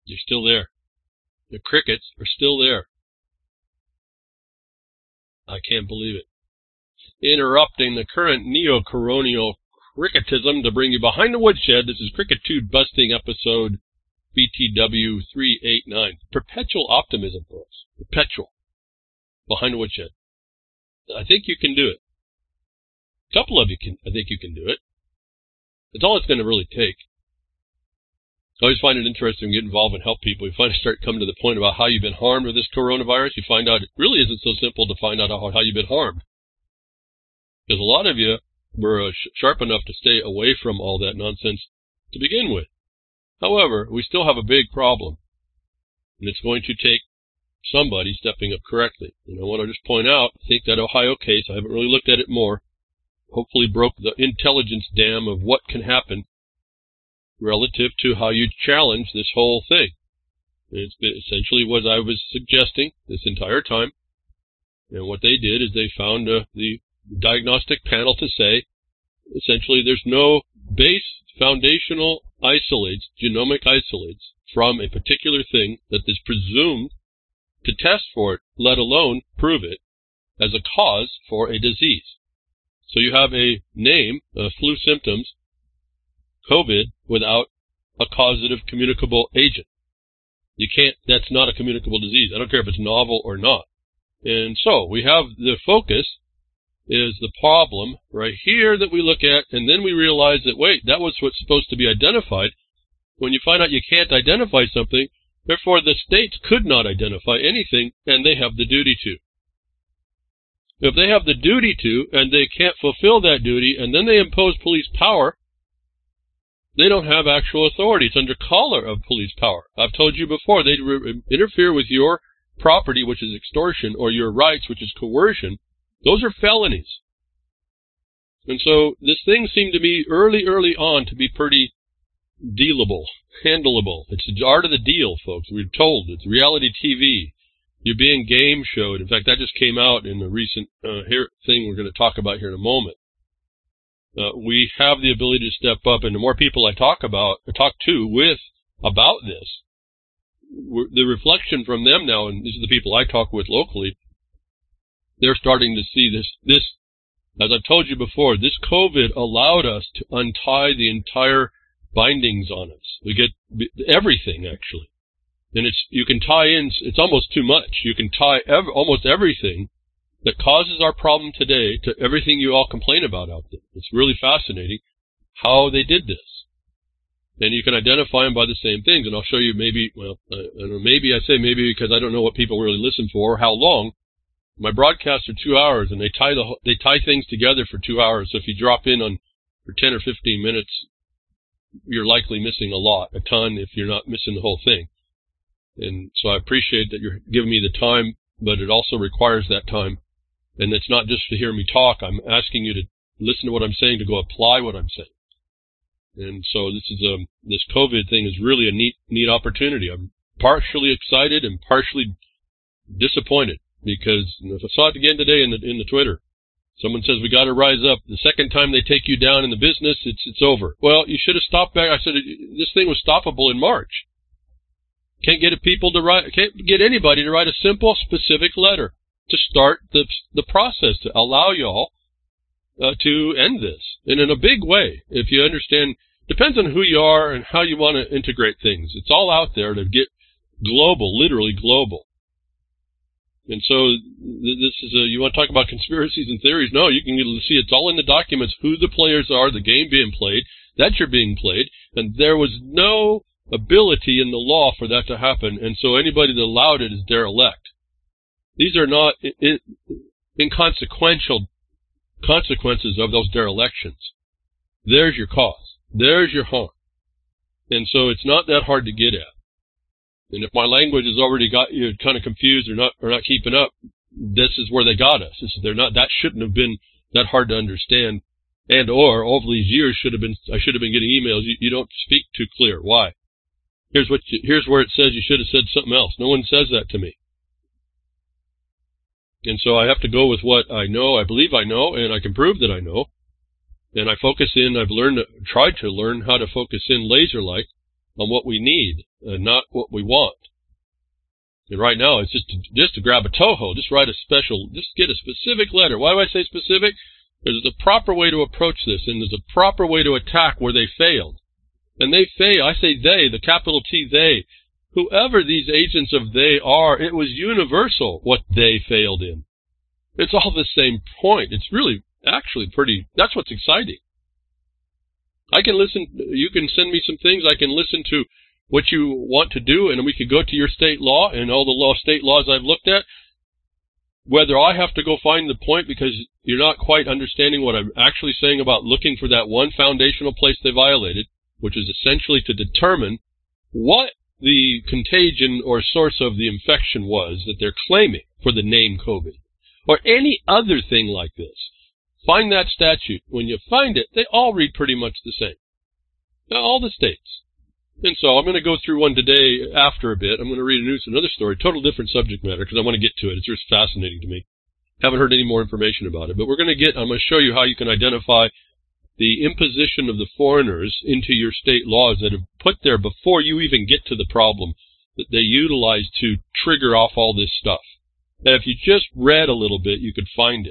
They're still there. The crickets are still there. I can't believe it. Interrupting the current neo-coronial cricketism to bring you Behind the Woodshed. This is Crickitude Busting episode BTW 389. Perpetual optimism, folks. Perpetual. Behind the Woodshed. I think you can do it. A couple of you can. I think you can do it. That's all it's going to really take. I always find it interesting to get involved and help people. You finally start coming to the point about how you've been harmed with this coronavirus. You find out it really isn't so simple to find out how you've been harmed. Because a lot of you were sharp enough to stay away from all that nonsense to begin with. However, we still have a big problem. And it's going to take somebody stepping up correctly. And I want to just point out, I think that Ohio case, I haven't really looked at it more, hopefully broke the intelligence dam of what can happen relative to how you challenge this whole thing. And it's been essentially what I was suggesting this entire time. And what they did is they found the diagnostic panel to say, essentially, there's no base foundational isolates, genomic isolates, from a particular thing that is presumed to test for it, let alone prove it, as a cause for a disease. So you have a name, flu symptoms, COVID, without a causative communicable agent. You can't, that's not a communicable disease. I don't care if it's novel or not. And so we have the focus is the problem right here that we look at, and then we realize that, wait, that was what's supposed to be identified. When you find out you can't identify something, therefore the states could not identify anything, and they have the duty to. If they have the duty to, and they can't fulfill that duty, and then they impose police power, they don't have actual authority. It's under color of police power. I've told you before, they interfere with your property, which is extortion, or your rights, which is coercion. Those are felonies. And so this thing seemed to me early on to be pretty dealable, handleable. It's the art of the deal, folks. We're told it's reality TV. You're being game showed. In fact, that just came out in a recent thing we're going to talk about here in a moment. We have the ability to step up, and the more people I talk to with about this, the reflection from them now, and these are the people I talk with locally, they're starting to see this, as I've told you before, this COVID allowed us to untie the entire bindings on us. We get everything, actually. And you can tie in, it's almost too much. You can tie almost everything that causes our problem today to everything you all complain about out there. It's really fascinating how they did this. And you can identify them by the same things. And I'll show you maybe, well, I don't know, maybe I say maybe because I don't know what people really listen for or how long. My broadcasts are 2 hours, and they tie things together for 2 hours. So if you drop in on for 10 or 15 minutes, you're likely missing a ton if you're not missing the whole thing. And so I appreciate that you're giving me the time, but it also requires that time. And it's not just to hear me talk. I'm asking you to listen to what I'm saying, to go apply what I'm saying. And so this COVID thing is really a neat opportunity. I'm partially excited and partially disappointed. Because if I saw it again today in the Twitter, someone says we got to rise up. The second time they take you down in the business, it's over. Well, you should have stopped back. I said this thing was stoppable in March. Can't get anybody to write a simple, specific letter to start the process to allow y'all to end this, and in a big way. If you understand, depends on who you are and how you want to integrate things. It's all out there to get global, literally global. And so this is you want to talk about conspiracies and theories? No, you can see it's all in the documents, who the players are, the game being played, that you're being played, and there was no ability in the law for that to happen, and so anybody that allowed it is derelict. These are not inconsequential consequences of those derelictions. There's your cause. There's your harm. And so it's not that hard to get at. And if my language has already got you kind of confused or not keeping up, this is where they got us. That shouldn't have been that hard to understand. And or all these years I should have been getting emails. You don't speak too clear. Why? Here's where it says you should have said something else. No one says that to me. And so I have to go with what I know, I believe I know, and I can prove that I know. And I focus in, tried to learn how to focus in laser-like on what we need. not what we want. And right now, it's just to grab a Toho, just get a specific letter. Why do I say specific? There's a proper way to approach this, and there's a proper way to attack where they failed. And they fail. I say they, the capital T, they. Whoever these agents of they are, it was universal what they failed in. It's all the same point. It's really, actually that's what's exciting. I can listen, you can send me some things, I can listen to what you want to do, and we could go to your state law and all the state laws I've looked at. Whether I have to go find the point because you're not quite understanding what I'm actually saying about looking for that one foundational place they violated, which is essentially to determine what the contagion or source of the infection was that they're claiming for the name COVID, or any other thing like this. Find that statute. When you find it, they all read pretty much the same. All the states. And so I'm going to go through one today after a bit. I'm going to read another story, total different subject matter, because I want to get to it. It's just fascinating to me. Haven't heard any more information about it. But I'm going to show you how you can identify the imposition of the foreigners into your state laws that have put there before you even get to the problem that they utilize to trigger off all this stuff. That if you just read a little bit, you could find it.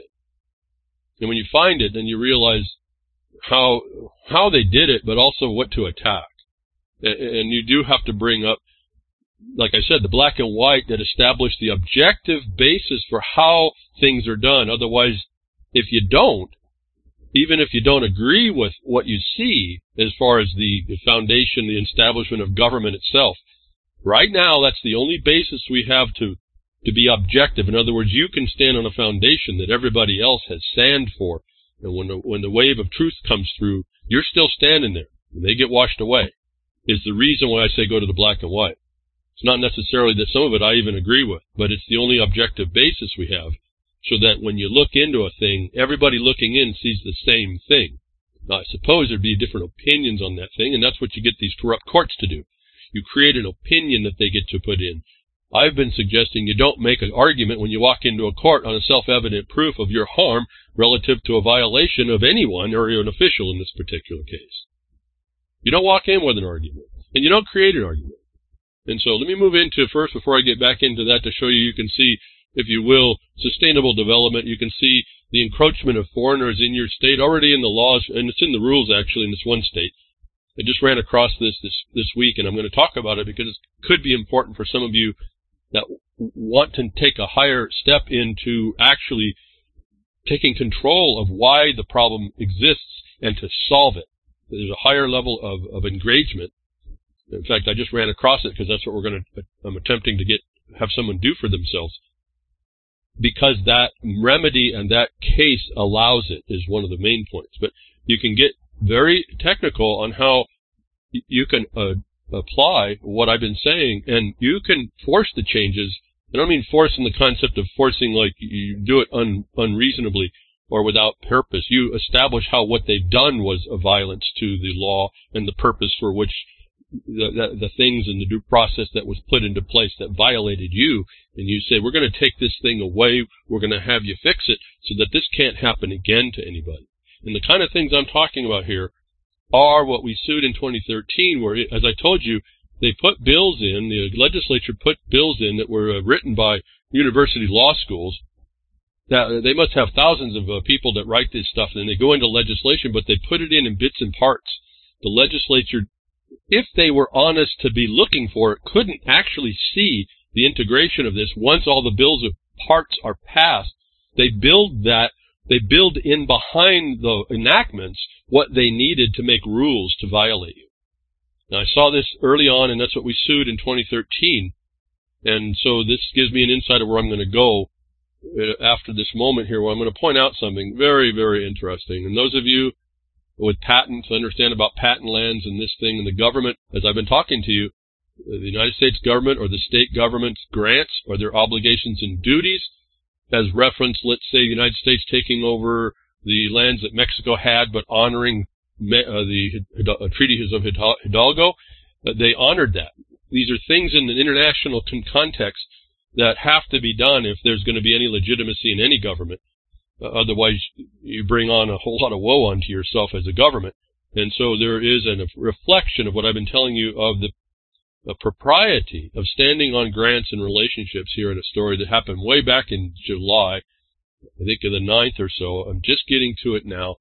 And when you find it, then you realize how they did it, but also what to attack. And you do have to bring up, like I said, the black and white that establish the objective basis for how things are done. Otherwise, if you don't, even if you don't agree with what you see as far as the foundation, the establishment of government itself, right now that's the only basis we have to be objective. In other words, you can stand on a foundation that everybody else has sand for. And when the wave of truth comes through, you're still standing there. And they get washed away. Is the reason why I say go to the black and white. It's not necessarily that some of it I even agree with, but it's the only objective basis we have, so that when you look into a thing, everybody looking in sees the same thing. Now, I suppose there'd be different opinions on that thing, and that's what you get these corrupt courts to do. You create an opinion that they get to put in. I've been suggesting you don't make an argument when you walk into a court on a self-evident proof of your harm relative to a violation of anyone or an official in this particular case. You don't walk in with an argument, and you don't create an argument. And so let me move into first, before I get back into that, to show you can see, if you will, sustainable development. You can see the encroachment of foreigners in your state already in the laws, and it's in the rules actually in this one state. I just ran across this week, and I'm going to talk about it because it could be important for some of you that want to take a higher step into actually taking control of why the problem exists and to solve it. There's a higher level of engagement. In fact, I just ran across it because that's what I'm attempting to have someone do for themselves. Because that remedy and that case allows it is one of the main points. But you can get very technical on how you can apply what I've been saying, and you can force the changes. I don't mean force in the concept of forcing like you do it unreasonably or without purpose. You establish how what they've done was a violence to the law and the purpose for which the things in the due process that was put into place that violated you, and you say, we're going to take this thing away, we're going to have you fix it so that this can't happen again to anybody. And the kind of things I'm talking about here are what we sued in 2013, where, as I told you, they put bills in, the legislature put bills in that were written by university law schools. That they must have thousands of people that write this stuff, and they go into legislation, but they put it in bits and parts. The legislature, if they were honest to be looking for it, couldn't actually see the integration of this once all the bills of parts are passed. They build in behind the enactments what they needed to make rules to violate you. Now, I saw this early on, and that's what we sued in 2013. And so this gives me an insight of where I'm going to go after this moment here, where I'm going to point out something very, very interesting. And those of you with patents understand about patent lands and this thing, and the government, as I've been talking to you, the United States government or the state government's grants or their obligations and duties, as reference, let's say, the United States taking over the lands that Mexico had, but honoring the treaties of Hidalgo, they honored that. These are things in the international context that have to be done if there's going to be any legitimacy in any government. Otherwise, you bring on a whole lot of woe onto yourself as a government. And so there is a reflection of what I've been telling you of propriety of standing on grants and relationships here in a story that happened way back in July, I think of the 9th or so. I'm just getting to it now.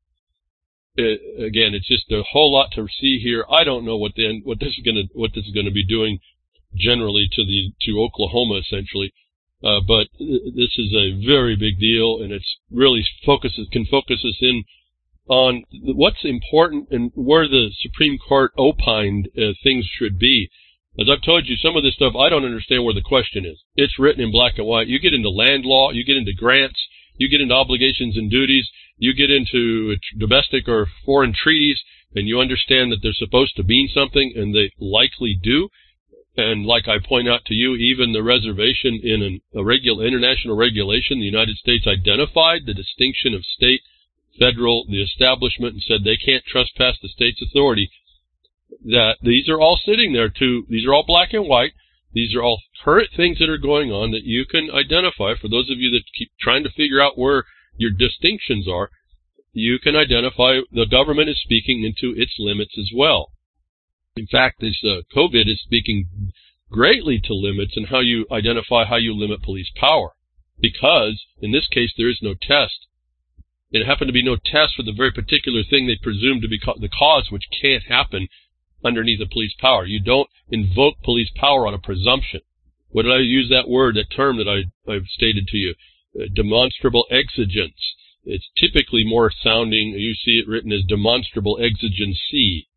Again, it's just a whole lot to see here. I don't know what this is going to be doing generally to Oklahoma, essentially. But this is a very big deal, and it's really can focus us in on what's important and where the Supreme Court opined things should be. As I've told you, some of this stuff I don't understand where the question is. It's written in black and white. You get into land law, you get into grants, you get into obligations and duties, you get into domestic or foreign treaties, and you understand that they're supposed to mean something, and they likely do. And like I point out to you, even the reservation in international regulation, the United States identified the distinction of state, federal, the establishment, and said they can't trespass the state's authority. That these are all sitting there too. These are all black and white. These are all current things that are going on that you can identify. For those of you that keep trying to figure out where your distinctions are, you can identify the government is speaking into its limits as well. In fact, this COVID is speaking greatly to limits and how you identify how you limit police power. Because, in this case, there is no test. It happened to be no test for the very particular thing they presume to be the cause, which can't happen underneath a police power. You don't invoke police power on a presumption. What did I use that word, that term that I've stated to you? Demonstrable exigence. It's typically more sounding, you see it written as demonstrable exigency.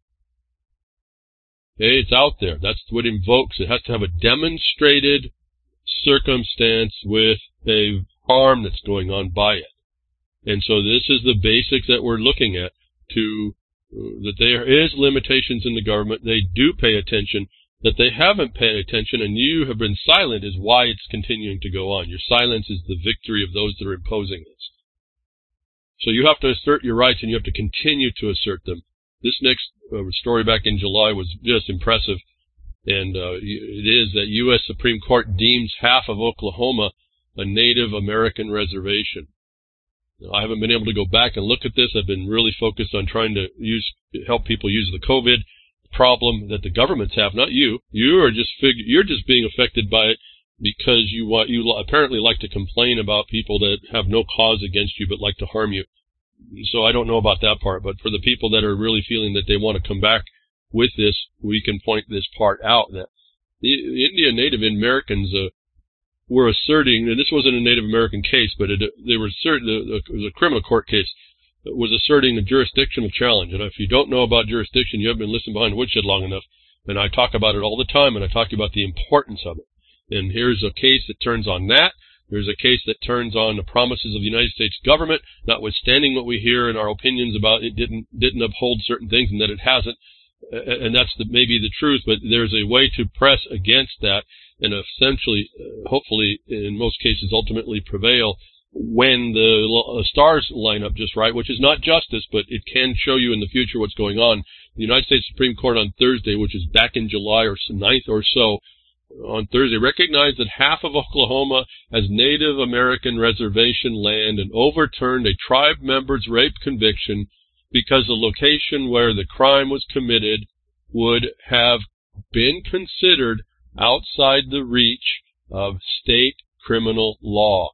Okay, it's out there. That's what it invokes. It has to have a demonstrated circumstance with a harm that's going on by it. And so this is the basics that we're looking at, that there is limitations in the government. They do pay attention. That they haven't paid attention and you have been silent is why it's continuing to go on. Your silence is the victory of those that are imposing this. So you have to assert your rights and you have to continue to assert them. This next story back in July was just impressive. And it is that U.S. Supreme Court deems half of Oklahoma a Native American reservation. Now, I haven't been able to go back and look at this. I've been really focused on trying to help people use the COVID problem that the governments have, not you. You're just being affected by it because you apparently like to complain about people that have no cause against you but like to harm you. So I don't know about that part, but for the people that are really feeling that they want to come back with this, we can point this part out that the Indian Native Americans were asserting, and this wasn't a Native American case, but it was a criminal court case, was asserting a jurisdictional challenge. And if you don't know about jurisdiction, you haven't been listening behind the woodshed long enough. And I talk about it all the time, and I talk about the importance of it. And here's a case that turns on that. There's a case that turns on the promises of the United States government, notwithstanding what we hear in our opinions about it didn't uphold certain things and that it hasn't. And that's maybe the truth, but there's a way to press against that and essentially, hopefully, in most cases, ultimately prevail when the stars line up just right, which is not justice, but it can show you in the future what's going on. The United States Supreme Court on Thursday, which is back in July or 9th or so, on Thursday, recognized that half of Oklahoma as Native American reservation land and overturned a tribe member's rape conviction because the location where the crime was committed would have been considered outside the reach of state criminal law.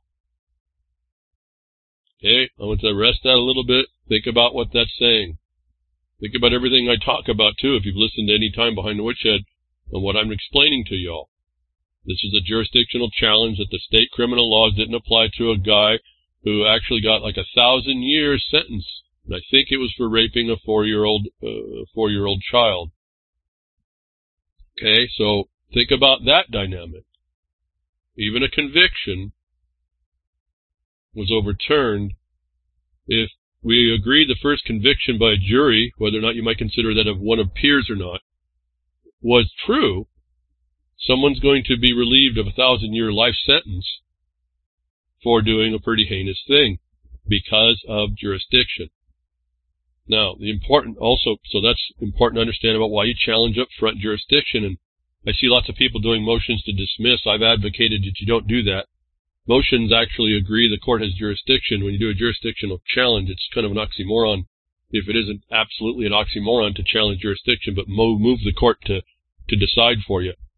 Okay, I want to rest that a little bit. Think about what that's saying. Think about everything I talk about, too, if you've listened to any time behind the woodshed and what I'm explaining to y'all. This is a jurisdictional challenge that the state criminal laws didn't apply to a guy who actually got like 1,000-year sentence. And I think it was for raping a 4-year-old child. Okay, so think about that dynamic. Even a conviction was overturned. If we agree the first conviction by a jury, whether or not you might consider that of one of peers or not, was true, someone's going to be relieved of a 1,000-year life sentence for doing a pretty heinous thing because of jurisdiction. Now, so that's important to understand about why you challenge up front jurisdiction. And I see lots of people doing motions to dismiss. I've advocated that you don't do that. Motions actually agree the court has jurisdiction. When you do a jurisdictional challenge, it's kind of an oxymoron, if it isn't absolutely an oxymoron to challenge jurisdiction, but move the court to decide for you.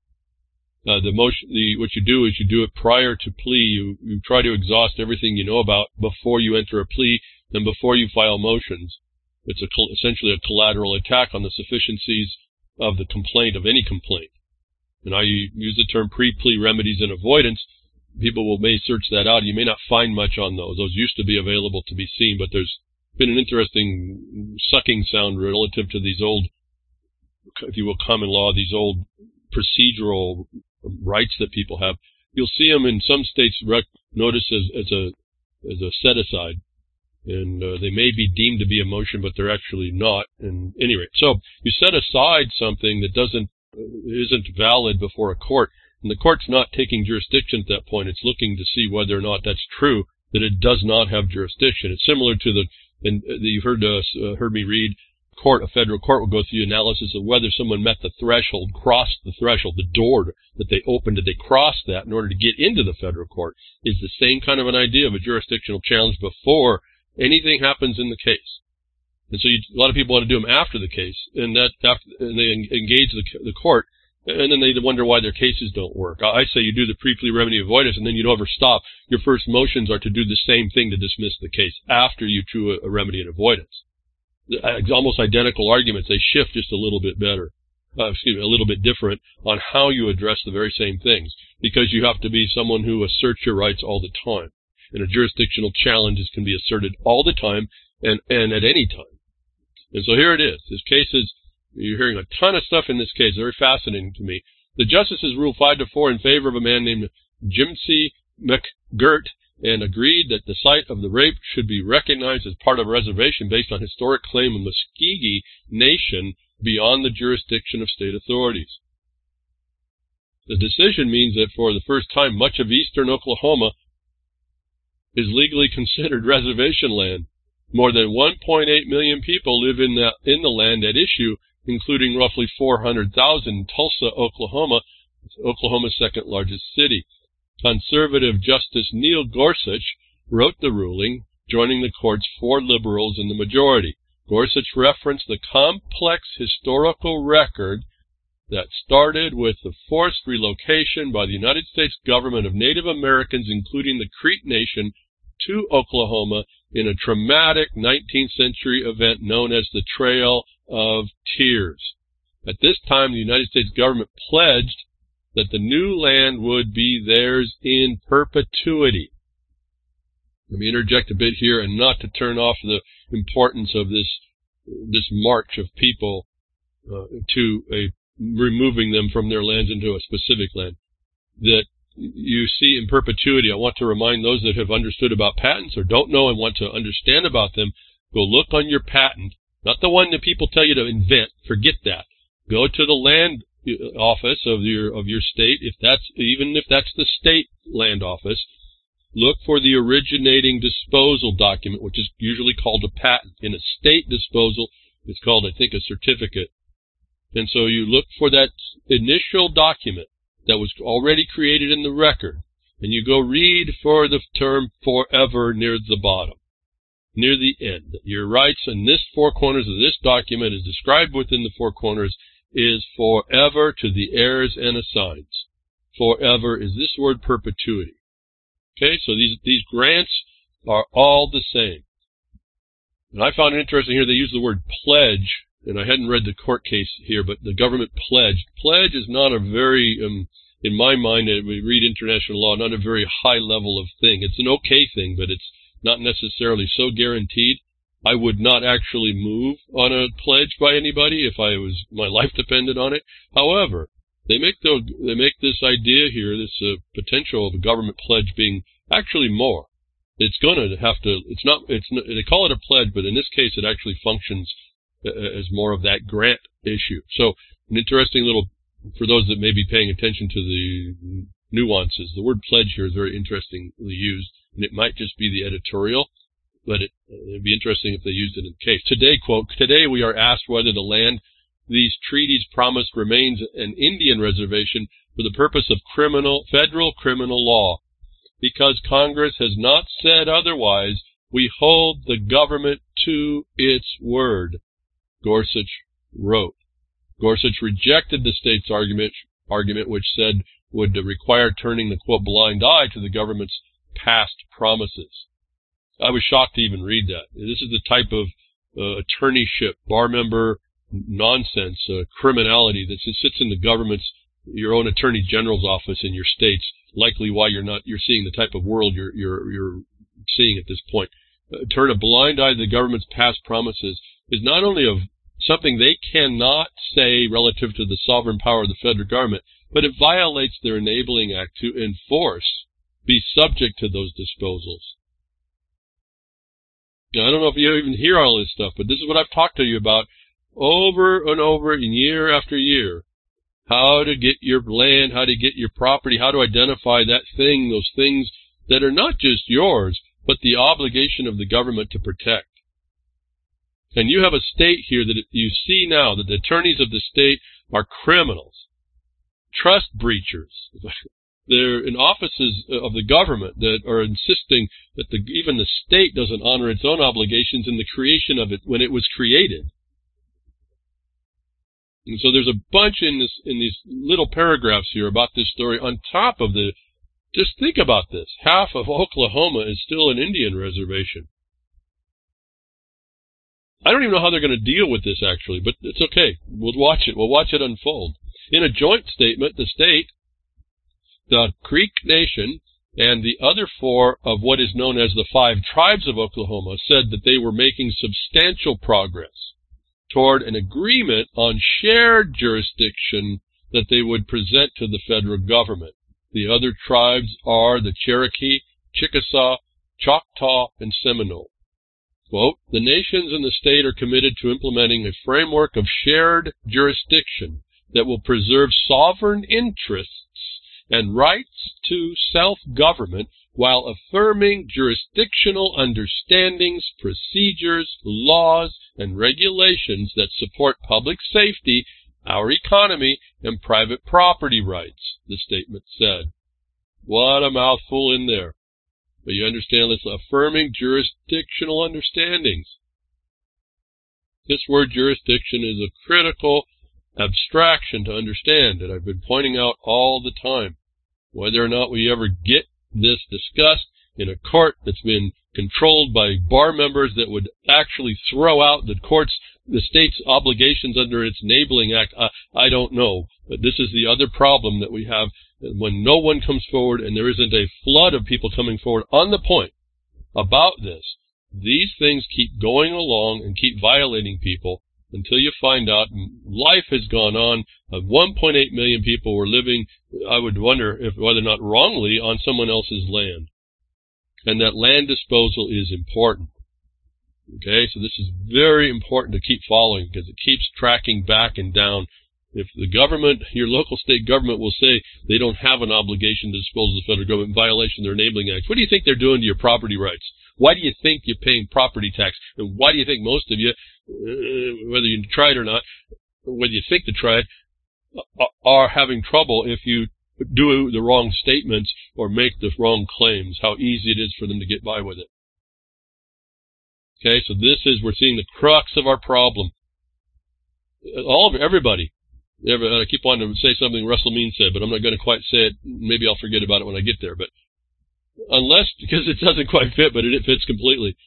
What you do is you do it prior to plea. You try to exhaust everything you know about before you enter a plea and before you file motions. It's essentially a collateral attack on the sufficiencies of the complaint, of any complaint. And I use the term pre-plea remedies and avoidance. People may search that out. You may not find much on those. Those used to be available to be seen, but there's been an interesting sucking sound relative to these old, if you will, common law, these old procedural rights that people have. You'll see them in some states noticed as a set-aside. And they may be deemed to be a motion, but they're actually not. And anyway, so you set aside something that isn't valid before a court, and the court's not taking jurisdiction at that point. It's looking to see whether or not that's true, that it does not have jurisdiction. It's similar to you've heard me read. A federal court will go through the analysis of whether someone met the threshold, crossed the threshold, the door that they opened. Did they cross that in order to get into the federal court? It's the same kind of an idea of a jurisdictional challenge before anything happens in the case. And so a lot of people want to do them after the case, and they engage the court, and then they wonder why their cases don't work. I say you do the pre-plea remedy avoidance, and then you don't ever stop. Your first motions are to do the same thing to dismiss the case after you chew a remedy and avoidance. Almost identical arguments. They shift just a little bit better. A little bit different on how you address the very same things, because you have to be someone who asserts your rights all the time. And a jurisdictional challenge can be asserted all the time and at any time. And so here it is. This case you're hearing a ton of stuff in this case, very fascinating to me. The justices ruled 5-4 in favor of a man named Jimcy McGirt and agreed that the site of the rape should be recognized as part of a reservation based on historic claim of Muskogee Nation beyond the jurisdiction of state authorities. The decision means that for the first time, much of eastern Oklahoma is legally considered reservation land. More than 1.8 million people live in the land at issue, including roughly 400,000 in Tulsa, Oklahoma, Oklahoma's second largest city. Conservative Justice Neil Gorsuch wrote the ruling, joining the court's 4 liberals in the majority. Gorsuch referenced the complex historical record that started with the forced relocation by the United States government of Native Americans, including the Creek Nation, to Oklahoma in a traumatic 19th century event known as the Trail of Tears. At this time, the United States government pledged that the new land would be theirs in perpetuity. Let me interject a bit here, and not to turn off the importance of this march of people to removing them from their lands into a specific land that you see in perpetuity. I want to remind those that have understood about patents or don't know and want to understand about them, go look on your patent, not the one that people tell you to invent. Forget that. Go to the land office of your state, even if that's the state land office. Look for the originating disposal document, which is usually called a patent. In a state disposal, it's called, I think, a certificate. And so you look for that initial document that was already created in the record, and you go read for the term forever near the bottom, near the end. Your rights in this 4 corners of this document, is described within the 4 corners, is forever to the heirs and assigns. Forever is this word perpetuity. Okay, so these grants are all the same. And I found it interesting here, they use the word pledge, and I hadn't read the court case here, but the government pledged. Pledge is not a very, in my mind, we read international law, not a very high level of thing. It's an okay thing, but it's not necessarily so guaranteed. I would not actually move on a pledge by anybody if my life depended on it. However, they make this idea here, this potential of a government pledge being actually more. It's going to have to. They call it a pledge, but in this case, it actually functions as more of that grant issue. So, an interesting little, for those that may be paying attention to the nuances, the word pledge here is very interestingly used, and it might just be the editorial, but it'd be interesting if they used it in the case. Today, quote, today we are asked whether the land these treaties promised remains an Indian reservation for the purpose of federal criminal law. Because Congress has not said otherwise, we hold the government to its word, Gorsuch wrote. Gorsuch rejected the state's argument which said would require turning the, quote, blind eye to the government's past promises. I was shocked to even read that. This is the type of attorneyship, bar member nonsense, criminality that sits in the government's, your own attorney general's office in your states. Likely why you're seeing the type of world you're seeing at this point. Turn a blind eye to the government's past promises is not only of something they cannot say relative to the sovereign power of the federal government, but it violates their enabling act to enforce, be subject to those disposals. Now, I don't know if you even hear all this stuff, but this is what I've talked to you about over and over and year after year. How to get your land, how to get your property, how to identify that thing, those things that are not just yours, but the obligation of the government to protect. And you have a state here that you see now that the attorneys of the state are criminals, trust breachers. They're in offices of the government that are insisting that even the state doesn't honor its own obligations in the creation of it when it was created. And so there's a bunch in these little paragraphs here about this story on top of the, just think about this. Half of Oklahoma is still an Indian reservation. I don't even know how they're going to deal with this actually, but it's okay. We'll watch it. We'll watch it unfold. In a joint statement, the state, the Creek Nation, and the other four of what is known as the 5 tribes of Oklahoma said that they were making substantial progress toward an agreement on shared jurisdiction that they would present to the federal government. The other tribes are the Cherokee, Chickasaw, Choctaw, and Seminole. Quote, the nations and the state are committed to implementing a framework of shared jurisdiction that will preserve sovereign interests and rights to self-government while affirming jurisdictional understandings, procedures, laws, and regulations that support public safety, our economy, and private property rights, the statement said. What a mouthful in there. But you understand this, affirming jurisdictional understandings. This word jurisdiction is a critical abstraction to understand, and I've been pointing out all the time. Whether or not we ever get this discussed in a court that's been controlled by bar members that would actually throw out the state's obligations under its enabling act, I don't know. But this is the other problem that we have when no one comes forward and there isn't a flood of people coming forward on the point about this. These things keep going along and keep violating people until you find out life has gone on. 1.8 million people were living, I would wonder whether or not wrongly, on someone else's land. And that land disposal is important. Okay, so this is very important to keep following because it keeps tracking back and down. If the government, your local state government will say they don't have an obligation to dispose of the federal government in violation of their enabling acts, what do you think they're doing to your property rights? Why do you think you're paying property tax? And why do you think most of you, whether you tried or not, whether you think they tried, are having trouble if you do the wrong statements or make the wrong claims, how easy it is for them to get by with it. Okay, so we're seeing the crux of our problem. Everybody. I keep wanting to say something Russell Means said, but I'm not going to quite say it. Maybe I'll forget about it when I get there. But because it doesn't quite fit, but it fits completely.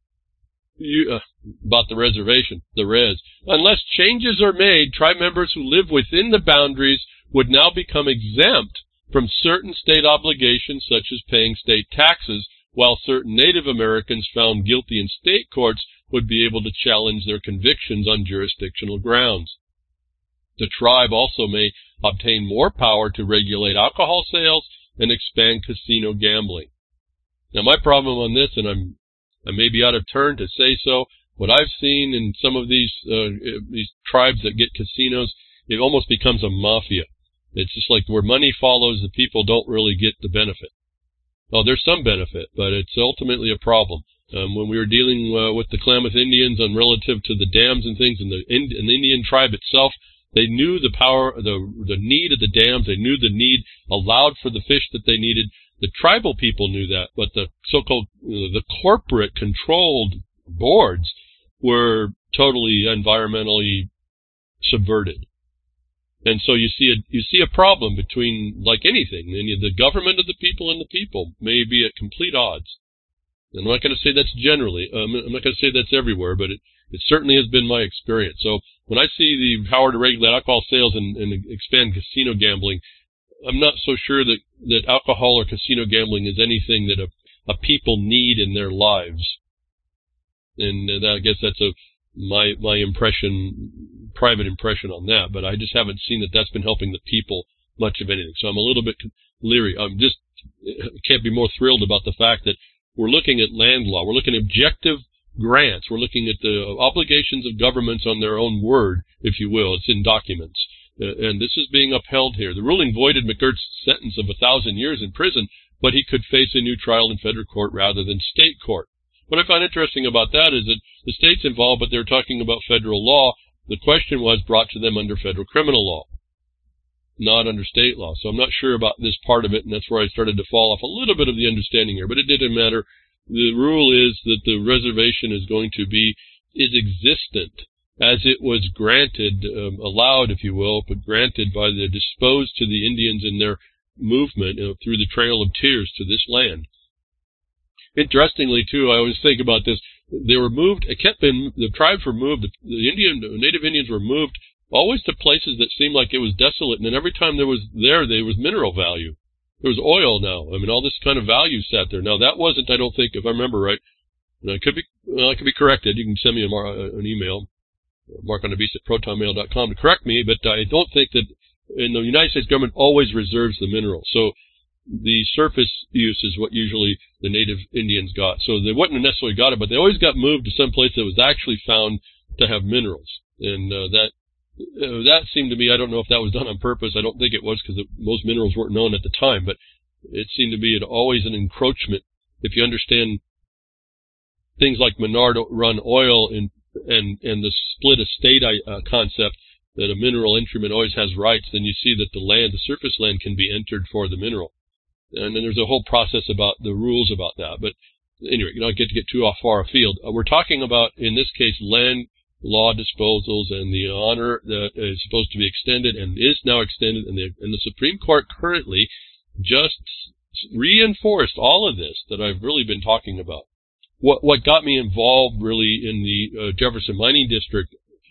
About the reservation, the res. Unless changes are made, tribe members who live within the boundaries would now become exempt from certain state obligations, such as paying state taxes, while certain Native Americans found guilty in state courts would be able to challenge their convictions on jurisdictional grounds. The tribe also may obtain more power to regulate alcohol sales and expand casino gambling. Now, my problem on this, and I may be out of turn to say so, what I've seen in some of these tribes that get casinos, it almost becomes a mafia. It's just like where money follows, the people don't really get the benefit. Oh, there's some benefit, but it's ultimately a problem. When we were dealing with the Klamath Indians on relative to the dams and things, and the Indian tribe itself, they knew the power, the need of the dams. They knew the need allowed for the fish that they needed. The tribal people knew that, but the so-called the corporate controlled boards were totally environmentally subverted. And so you see a problem between, like anything, the government of the people and the people may be at complete odds. And I'm not going to say that's generally, I'm not going to say that's everywhere, but it certainly has been my experience. So when I see the power to regulate alcohol sales and expand casino gambling, I'm not so sure that alcohol or casino gambling is anything that a people need in their lives. And I guess that's my impression, private impression on that, but I just haven't seen that that's been helping the people much of anything. So I'm a little bit leery. Can't be more thrilled about the fact that we're looking at land law. We're looking at objective grants. We're looking at the obligations of governments on their own word, if you will. It's in documents. And this is being upheld here. The ruling voided McGirt's sentence of 1,000 years in prison, but he could face a new trial in federal court rather than state court. What I find interesting about that is that the state's involved, but they're talking about federal law. The question was brought to them under federal criminal law, not under state law. So I'm not sure about this part of it, and that's where I started to fall off a little bit of the understanding here. But it didn't matter. The rule is that the reservation is existent as it was granted, allowed, if you will, but granted by the disposed to the Indians in their movement through the Trail of Tears to this land. Interestingly, too, I always think about this. They were moved. The tribes were moved. The Native Indians were moved always to places that seemed like it was desolate. And then every time there was mineral value. There was oil now. I mean, all this kind of value sat there. Now that wasn't, I don't think, if I remember right. And I could be corrected. You can send me an email, markonabis@protonmail.com, to correct me. But I don't think that in the United States government always reserves the minerals. So the surface use is what usually the Native Indians got. So they wouldn't have necessarily got it, but they always got moved to some place that was actually found to have minerals. And that seemed to me, I don't know if that was done on purpose. I don't think it was, because most minerals weren't known at the time, but it seemed to be always an encroachment. If you understand things like Menard Run Oil and the split estate concept, that a mineral entryman always has rights, then you see that the surface land can be entered for the mineral. And then there's a whole process about the rules about that. But anyway, you don't get to get too far afield. We're talking about, in this case, land law disposals and the honor that is supposed to be extended and is now extended. And the Supreme Court currently just reinforced all of this that I've really been talking about. What got me involved really in the Jefferson Mining District,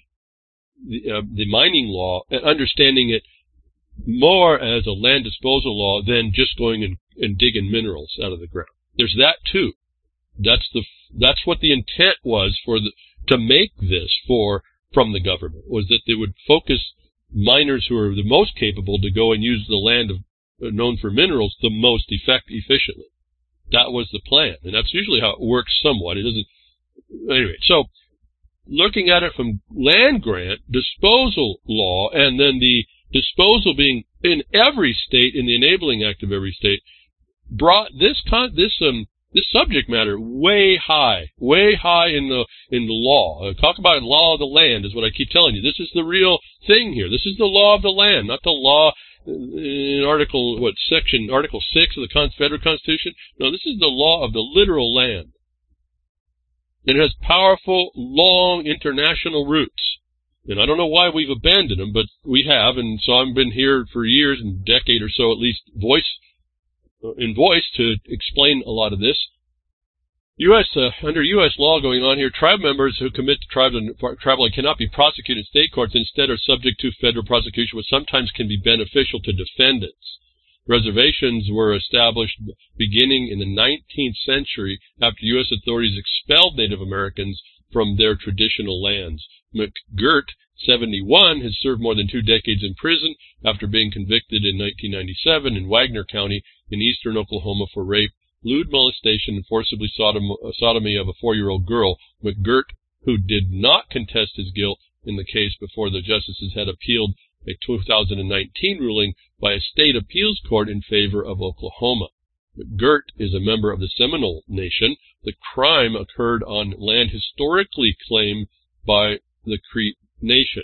the mining law, and understanding it more as a land disposal law than just going and digging minerals out of the ground. There's that too. That's what the intent was to make this from the government, was that they would focus miners who are the most capable to go and use the land known for minerals the most efficiently. That was the plan, and that's usually how it works somewhat. It doesn't. Anyway, so looking at it from land grant, disposal law, and then the disposal being in every state, in the enabling act of every state, brought this subject matter way high in the law. Talk about law of the land is what I keep telling you. This is the real thing here. This is the law of the land, not the law in Article 6 of the Federal Constitution. No, this is the law of the literal land. It has powerful, long international roots. And I don't know why we've abandoned them, but we have. And so I've been here for years, and a decade or so at least, voice to explain a lot of this. Under U.S. law going on here, tribe members who commit to tribal cannot be prosecuted in state courts. Instead are subject to federal prosecution, which sometimes can be beneficial to defendants. Reservations were established beginning in the 19th century after U.S. authorities expelled Native Americans from their traditional lands. McGirt, 71, has served more than 2 decades in prison after being convicted in 1997 in Wagner County in eastern Oklahoma for rape, lewd molestation, and forcibly sodomy of a 4-year-old girl. McGirt, who did not contest his guilt in the case before the justices, had appealed a 2019 ruling by a state appeals court in favor of Oklahoma. McGirt is a member of the Seminole Nation. The crime occurred on land historically claimed by the Creek Nation.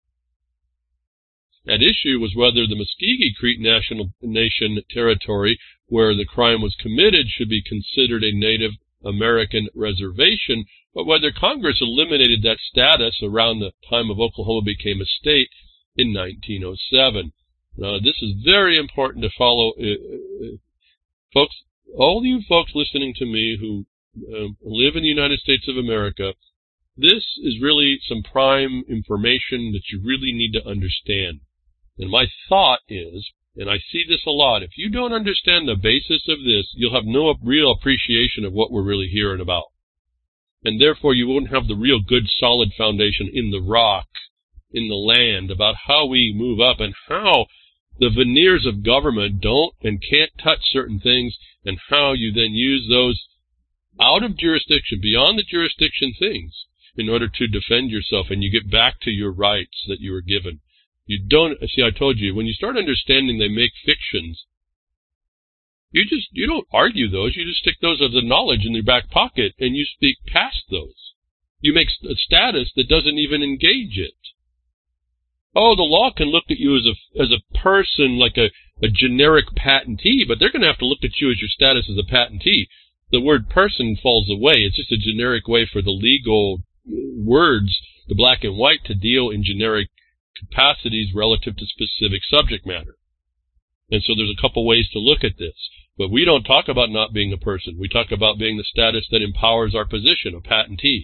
At issue was whether the Muscogee Creek Nation territory where the crime was committed should be considered a Native American reservation, but whether Congress eliminated that status around the time of Oklahoma became a state in 1907. Now, this is very important to follow. Folks, all you folks listening to me who live in the United States of America, this is really some prime information that you really need to understand. And my thought is, and I see this a lot, if you don't understand the basis of this, you'll have no real appreciation of what we're really hearing about. And therefore, you won't have the real good, solid foundation in the rock, in the land, about how we move up and how the veneers of government don't and can't touch certain things, and how you then use those out of jurisdiction, beyond the jurisdiction things, in order to defend yourself, and you get back to your rights that you were given. You don't, see, I told you, when you start understanding they make fictions, you don't argue those, you just stick those as a knowledge in your back pocket, and you speak past those. You make a status that doesn't even engage it. Oh, the law can look at you as a person, like a generic patentee, but they're going to have to look at you as your status as a patentee. The word person falls away. It's just a generic way for the legal words, the black and white, to deal in generic capacities relative to specific subject matter. And so there's a couple ways to look at this. But we don't talk about not being a person. We talk about being the status that empowers our position, a patentee.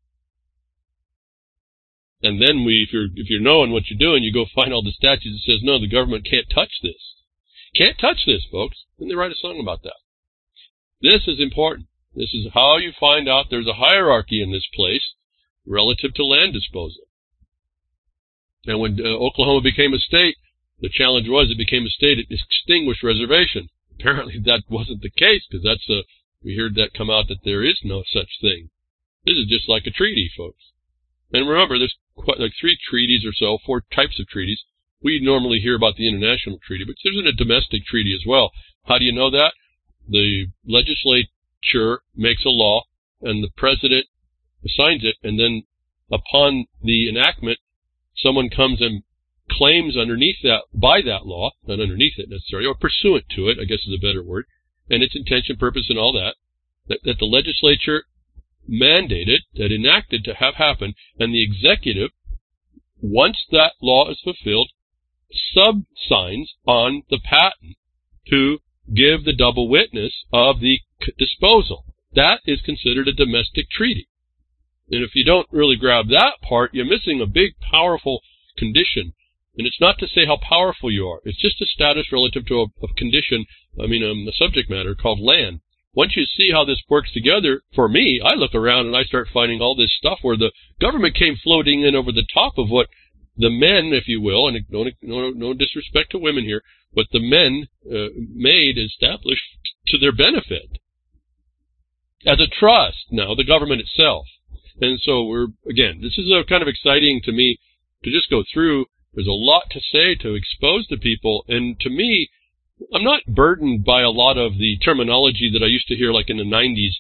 And then if you're knowing what you're doing, you go find all the statutes that says, no, the government can't touch this. Can't touch this, folks. Then they write a song about that. This is important. This is how you find out there's a hierarchy in this place relative to land disposal. And when Oklahoma became a state, the challenge was it became a state, it extinguished reservation. Apparently that wasn't the case, because we heard that come out that there is no such thing. This is just like a treaty, folks. And remember, there's like 3 treaties or so, 4 types of treaties. We normally hear about the international treaty, but there's a domestic treaty as well. How do you know that? The legislature makes a law, and the president signs it, and then upon the enactment, someone comes and claims underneath that, by that law, not underneath it necessarily, or pursuant to it, I guess is a better word, and its intention, purpose, and all that the legislature mandated, that enacted to have happen, and the executive, once that law is fulfilled, sub-signs on the patent to give the double witness of the disposal. That is considered a domestic treaty. And if you don't really grab that part, you're missing a big, powerful condition. And it's not to say how powerful you are. It's just a status relative to a condition, a subject matter called land. Once you see how this works together, for me, I look around and I start finding all this stuff where the government came floating in over the top of what the men, if you will, and no disrespect to women here, but the men made established to their benefit as a trust now, the government itself. And so this is kind of exciting to me to just go through. There's a lot to say, to expose to people, and to me, I'm not burdened by a lot of the terminology that I used to hear like in the 90s.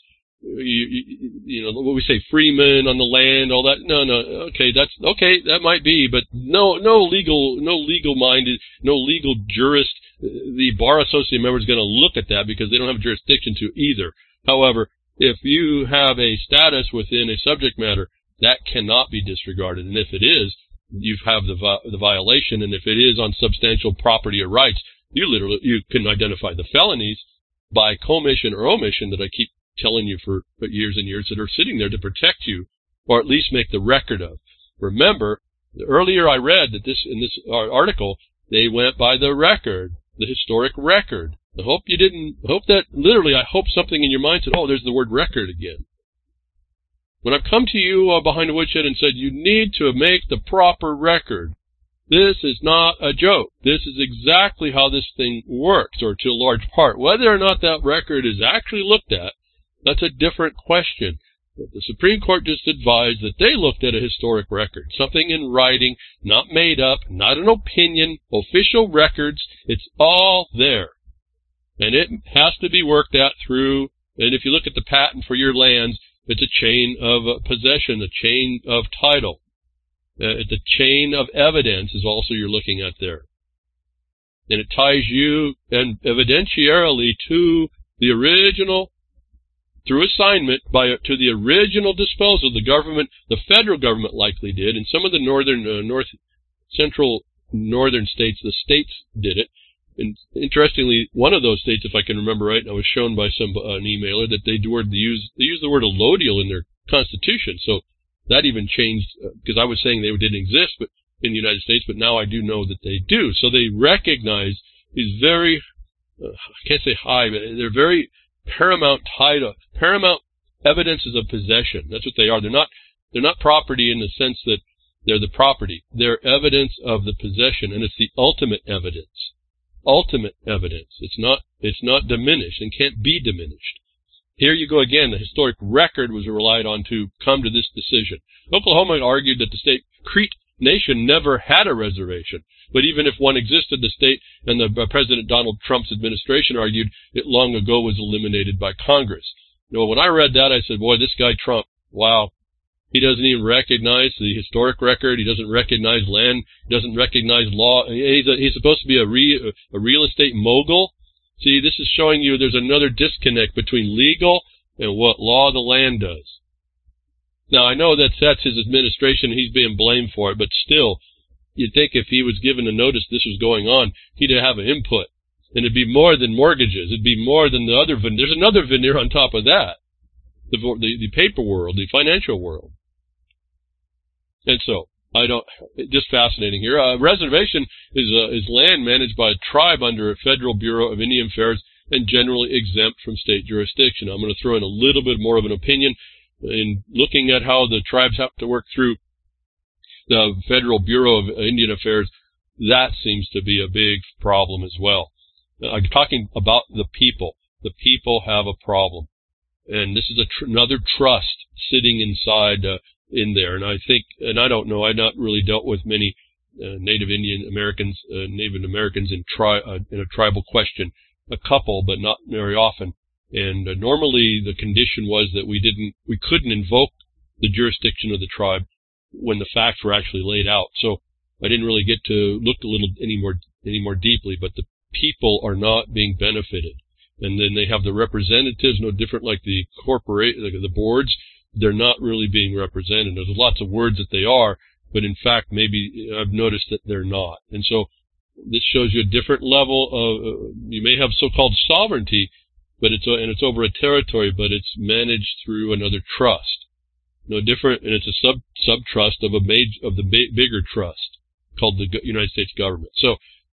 You know, what we say, freeman on the land, all that. No, that might be, but no legal minded, no legal jurist. The Bar Association member is going to look at that because they don't have jurisdiction to either. However, if you have a status within a subject matter, that cannot be disregarded. And if it is, you have the violation. And if it is on substantial property or rights, you can identify the felonies by commission or omission that I keep telling you for years and years that are sitting there to protect you, or at least make the record of. Remember, earlier I read that in this article, they went by the record, the historic record. I hope something in your mind said, oh, there's the word record again. When I've come to you behind the woodshed and said, you need to make the proper record, this is not a joke. This is exactly how this thing works, or to a large part. Whether or not that record is actually looked at, that's a different question. But the Supreme Court just advised that they looked at a historic record, something in writing, not made up, not an opinion, official records. It's all there. And it has to be worked at through, and if you look at the patent for your lands, it's a chain of possession, a chain of title. The chain of evidence is also you're looking at there. And it ties you and evidentiarily to the original, through assignment to the original disposal. The government, the federal government likely did, and some of the north central northern states, the states did it. And interestingly, one of those states, if I can remember right, I was shown by an emailer that they use the word allodial in their constitution. So that even changed, because I was saying they didn't exist but in the United States, but now I do know that they do. So they recognize these very, I can't say high, but they're very paramount evidences of possession. That's what they are. They're not property in the sense that they're the property. They're evidence of the possession, and it's the ultimate evidence. Ultimate evidence. It's not diminished and can't be diminished. Here you go again. The historic record was relied on to come to this decision. Oklahoma argued that the state Crete nation never had a reservation, but even if one existed, the state and the President Donald Trump's administration argued it long ago was eliminated by Congress. You know, when I read that, I said, boy, this guy Trump, wow. He doesn't even recognize the historic record. He doesn't recognize land. He doesn't recognize law. He's supposed to be a real estate mogul. See, this is showing you there's another disconnect between legal and what law of the land does. Now, I know that's his administration. He's being blamed for it, but still, you'd think if he was given a notice this was going on, he'd have an input. And it'd be more than mortgages. It'd be more than the other veneer. There's another veneer on top of that. The paper world, the financial world. And so, just fascinating here. Reservation is land managed by a tribe under a Federal Bureau of Indian Affairs and generally exempt from state jurisdiction. I'm going to throw in a little bit more of an opinion in looking at how the tribes have to work through the Federal Bureau of Indian Affairs. That seems to be a big problem as well. I'm talking about the people. The people have a problem. And this is another trust sitting inside in there. And I think, and I don't know, I've not really dealt with many Native Americans in a tribal question. A couple, but not very often. And normally the condition was that we couldn't invoke the jurisdiction of the tribe when the facts were actually laid out. So I didn't really get to look any more deeply, but the people are not being benefited. And then they have the representatives, no different like the the boards. They're not really being represented. There's lots of words that they are, but in fact, maybe I've noticed that they're not. And so this shows you a different level of, you may have so-called sovereignty, but it's over a territory, but it's managed through another trust. No different, and it's a sub-trust of the bigger trust called the United States government. So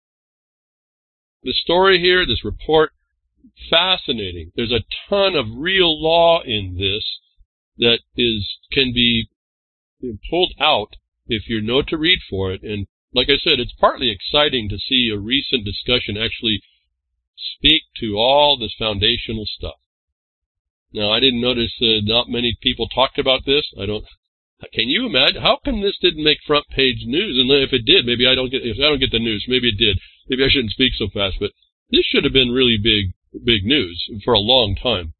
the story here, this report, fascinating. There's a ton of real law in this that can be pulled out if you know to read for it. And like I said, it's partly exciting to see a recent discussion actually speak to all this foundational stuff. Now, I didn't notice not many people talked about this. Can you imagine? How come this didn't make front page news? And if it did, maybe if I don't get the news, maybe it did. Maybe I shouldn't speak so fast, but this should have been really big news for a long time.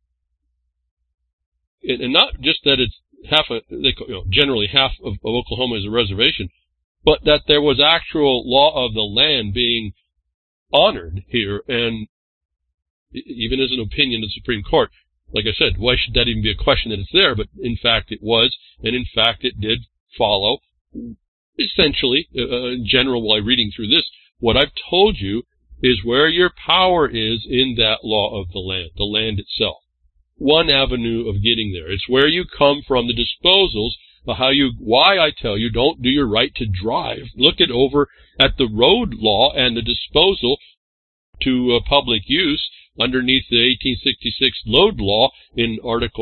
And not just that it's generally half of Oklahoma is a reservation, but that there was actual law of the land being honored here, and even as an opinion of the Supreme Court. Like I said, why should that even be a question that it's there? But in fact it was, and in fact it did follow. Essentially, in general, while reading through this, what I've told you is where your power is in that law of the land itself. One avenue of getting there. It's where you come from, the disposals of why I tell you don't do your right to drive. Look it over at the road law and the disposal to public use underneath the 1866 load law in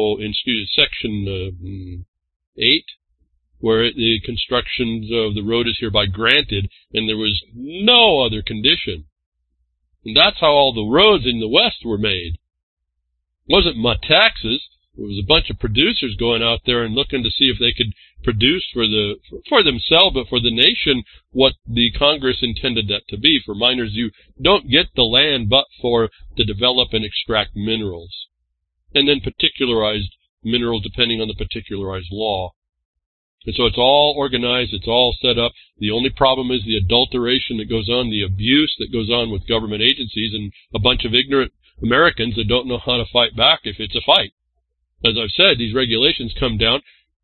section 8, where the construction of the road is hereby granted, and there was no other condition. And that's how all the roads in the West were made. It wasn't my taxes. It was a bunch of producers going out there and looking to see if they could produce for themselves, but for the nation, what the Congress intended that to be. For miners, you don't get the land but to develop and extract minerals. And then particularized minerals depending on the particularized law. And so it's all organized, it's all set up. The only problem is the adulteration that goes on, the abuse that goes on with government agencies and a bunch of ignorant Americans that don't know how to fight back if it's a fight. As I've said, these regulations come down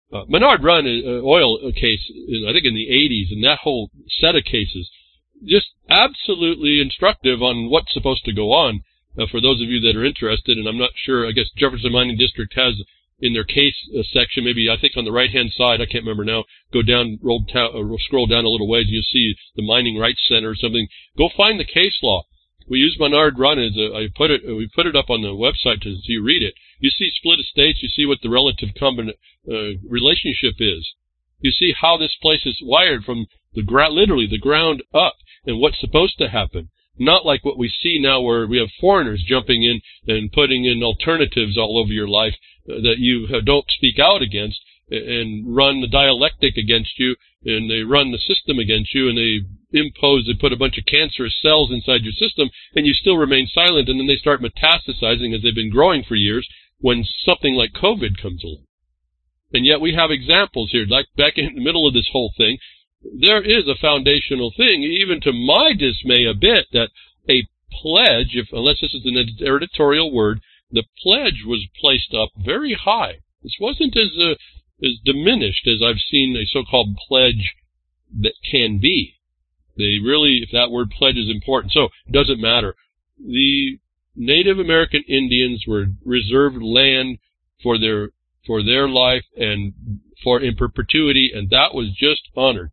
Menard Run oil case, I think in the 80s, and that whole set of cases, just absolutely instructive on what's supposed to go on for those of you that are interested. And I'm not sure, I guess Jefferson Mining District has in their case section, maybe I think on the right-hand side, I can't remember now, go down, scroll down a little ways, and you'll see the Mining Rights Center or something. Go find the case law. We use Menard Run as we put it up on the website so you read it. You see split estates. You see what the relative relationship is. You see how this place is wired from literally the ground up, and what's supposed to happen. Not like what we see now, where we have foreigners jumping in and putting in alternatives all over your life that you don't speak out against, and run the dialectic against you, and they run the system against you, and they put a bunch of cancerous cells inside your system, and you still remain silent, and then they start metastasizing as they've been growing for years when something like COVID comes along. And yet we have examples here, like back in the middle of this whole thing, there is a foundational thing, even to my dismay a bit, that a pledge, unless this is an editorial word, the pledge was placed up very high. This wasn't as diminished as I've seen a so-called pledge that can be. They really, if that word pledge is important, so it doesn't matter. The Native American Indians were reserved land for their life and in perpetuity, and that was just honored.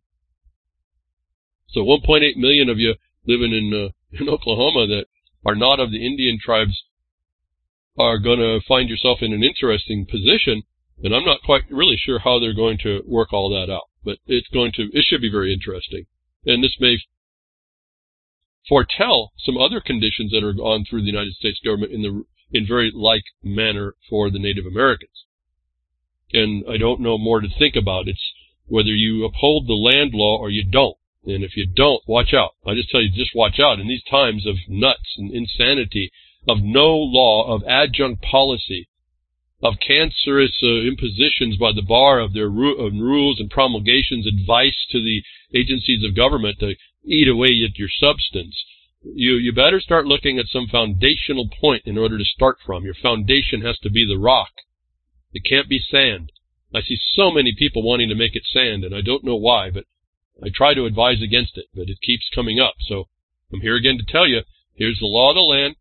So 1.8 million of you living in Oklahoma that are not of the Indian tribes are going to find yourself in an interesting position, and I'm not quite really sure how they're going to work all that out, but it should be very interesting. And this may foretell some other conditions that are on through the United States government in very like manner for the Native Americans. And I don't know more to think about. It's whether you uphold the land law or you don't. And if you don't, watch out. I just tell you, just watch out. In these times of nuts and insanity, of no law, of adjunct policy, of cancerous impositions by the bar of their rules and promulgations, advice to the agencies of government to eat away at your substance, you better start looking at some foundational point in order to start from. Your foundation has to be the rock. It can't be sand. I see so many people wanting to make it sand, and I don't know why, but I try to advise against it, but it keeps coming up. So I'm here again to tell you, here's the law of the land.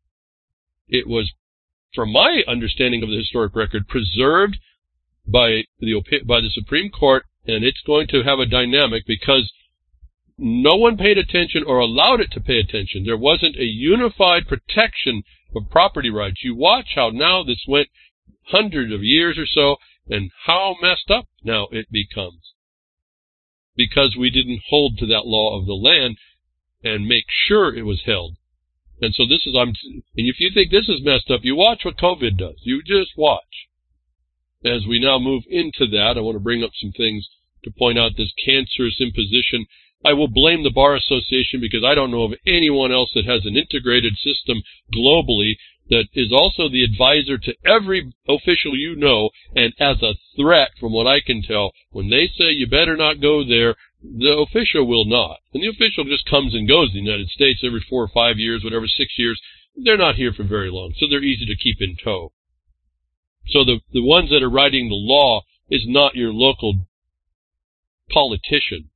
It was, from my understanding of the historic record, preserved by the Supreme Court, and it's going to have a dynamic because no one paid attention or allowed it to pay attention. There wasn't a unified protection of property rights. You watch how now this went hundreds of years or so, and how messed up now it becomes. Because we didn't hold to that law of the land and make sure it was held. And so and if you think this is messed up, you watch what COVID does. You just watch. As we now move into that, I want to bring up some things to point out this cancerous imposition. I will blame the Bar Association because I don't know of anyone else that has an integrated system globally that is also the advisor to every official you know, and as a threat, from what I can tell, when they say you better not go there, the official will not. And the official just comes and goes in the United States every 4 or 5 years, whatever, 6 years. They're not here for very long, so they're easy to keep in tow. So the ones that are writing the law is not your local politician.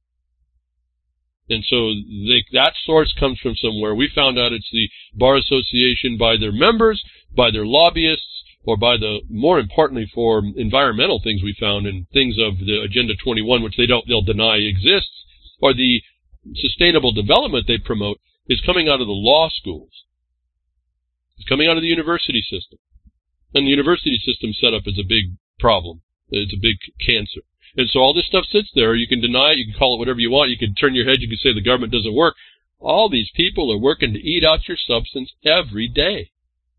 And so that source comes from somewhere. We found out it's the Bar Association by their members, by their lobbyists, or by more importantly for environmental things we found and things of the Agenda 21, which they'll deny exists, or the sustainable development they promote is coming out of the law schools. It's coming out of the university system. And the university system setup is a big problem. It's a big cancer. And so all this stuff sits there. You can deny it. You can call it whatever you want. You can turn your head. You can say the government doesn't work. All these people are working to eat out your substance every day.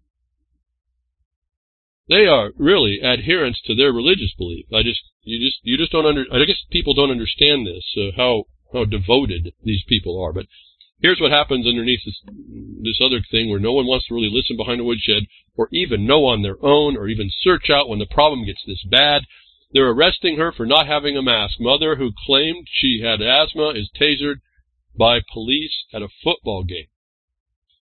They are really adherents to their religious belief. You just don't I guess people don't understand this, how devoted these people are. But here's what happens underneath this other thing where no one wants to really listen behind the woodshed or even know on their own or even search out when the problem gets this bad. They're arresting her for not having a mask. Mother who claimed she had asthma is tasered by police at a football game.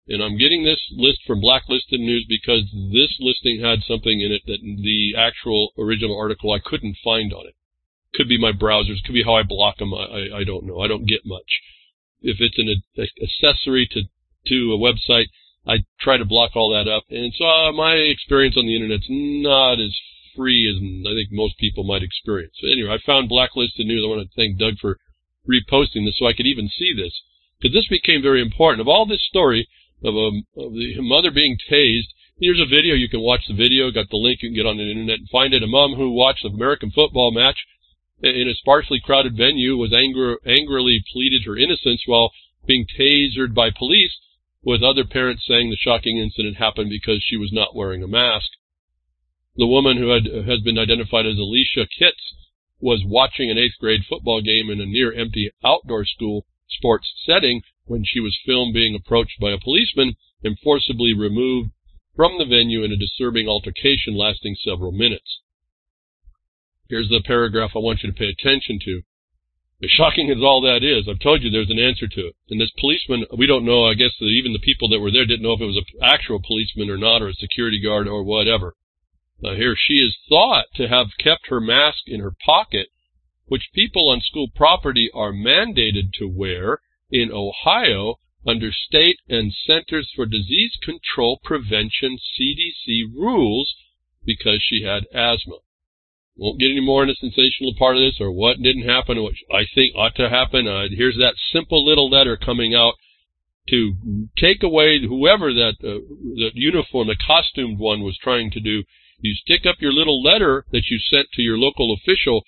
And I'm getting this list from Blacklisted News because this listing had something in it that the actual original article I couldn't find on it. Could be my browsers, could be how I block them, I don't know. I don't get much. If it's an accessory to a website, I try to block all that up. And so my experience on the internet's not as free as I think most people might experience. So anyway, I found Blacklisted News. I want to thank Doug for reposting this so I could even see this, because this became very important. Of all this story of the mother being tased, here's a video. You can watch the video. Got the link. You can get on the internet and find it. A mom who watched an American football match in a sparsely crowded venue was angrily pleaded her innocence while being tasered by police, with other parents saying the shocking incident happened because she was not wearing a mask. The woman, who has been identified as Alicia Kitts, was watching an 8th grade football game in a near-empty outdoor school sports setting when she was filmed being approached by a policeman and forcibly removed from the venue in a disturbing altercation lasting several minutes. Here's the paragraph I want you to pay attention to. As shocking as all that is, I've told you there's an answer to it. And this policeman, we don't know, I guess that even the people that were there didn't know if it was an actual policeman or not, or a security guard or whatever. Here she is thought to have kept her mask in her pocket, which people on school property are mandated to wear in Ohio under state and Centers for Disease Control Prevention CDC rules, because she had asthma. Won't get any more in the sensational part of this or what didn't happen, what I think ought to happen. Here's that simple little letter coming out to take away whoever that uniform, the costumed one, was trying to do. You stick up your little letter that you sent to your local official,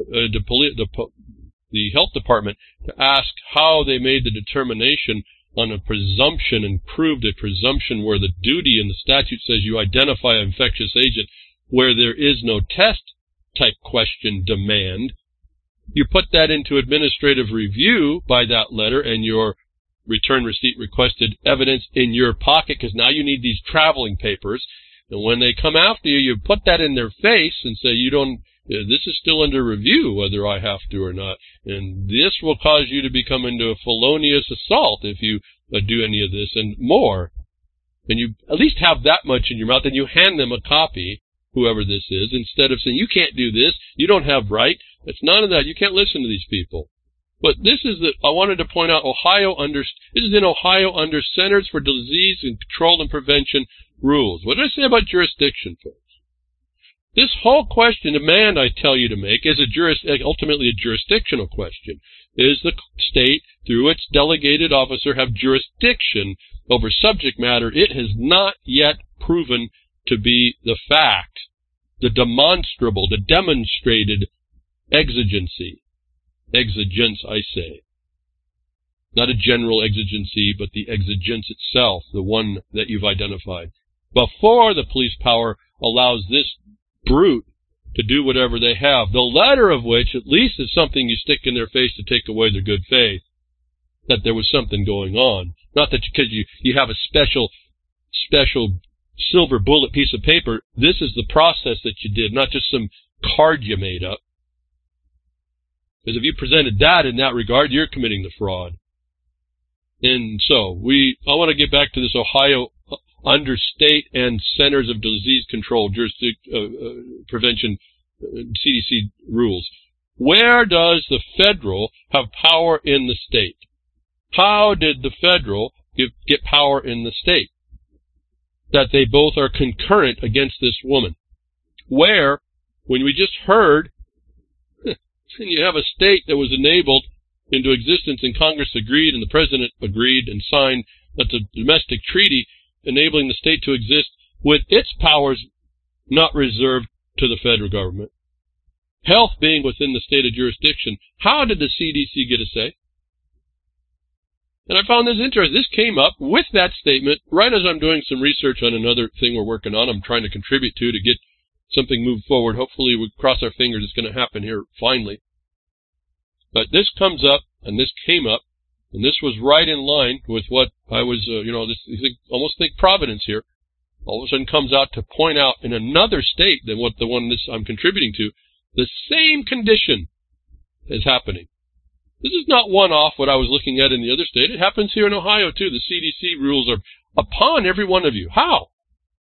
the health department, to ask how they made the determination on a presumption and proved a presumption where the duty in the statute says you identify an infectious agent where there is no test type question demand. You put that into administrative review by that letter and your return receipt requested evidence in your pocket, because now you need these traveling papers. And when they come after you, you put that in their face and say, this is still under review, whether I have to or not. And this will cause you to become into a felonious assault if you do any of this and more. And you at least have that much in your mouth, and you hand them a copy, whoever this is, instead of saying, you can't do this, you don't have right. It's none of that. You can't listen to these people. But this is I wanted to point out this is in Ohio under Centers for Disease Control and Prevention rules. What did I say about jurisdiction, folks? This whole question, demand I tell you to make, is ultimately a jurisdictional question. Is the state, through its delegated officer, have jurisdiction over subject matter it has not yet proven to be the fact, the demonstrable, the demonstrated exigency. Exigence, I say. Not a general exigency, but the exigence itself, the one that you've identified. Before the police power allows this brute to do whatever they have, the letter of which at least is something you stick in their face to take away their good faith, that there was something going on. Not that because you have a special silver bullet piece of paper. This is the process that you did, not just some card you made up. Because if you presented that in that regard, you're committing the fraud. And so, I want to get back to this Ohio under state and Centers of Disease Control Prevention CDC rules. Where does the federal have power in the state? How did the federal get power in the state? That they both are concurrent against this woman. Where, when we just heard, you have a state that was enabled into existence and Congress agreed and the president agreed and signed that's a domestic treaty enabling the state to exist with its powers not reserved to the federal government. Health being within the state of jurisdiction. How did the CDC get a say? And I found this interesting. This came up with that statement right as I'm doing some research on another thing we're working on. I'm trying to contribute to get something moved forward. Hopefully we cross our fingers it's going to happen here finally. But this comes up, and this came up, and this was right in line with what I was, almost think Providence here. All of a sudden comes out to point out in another state than what the one I'm contributing to, the same condition is happening. This is not one-off what I was looking at in the other state. It happens here in Ohio, too. The CDC rules upon every one of you. How?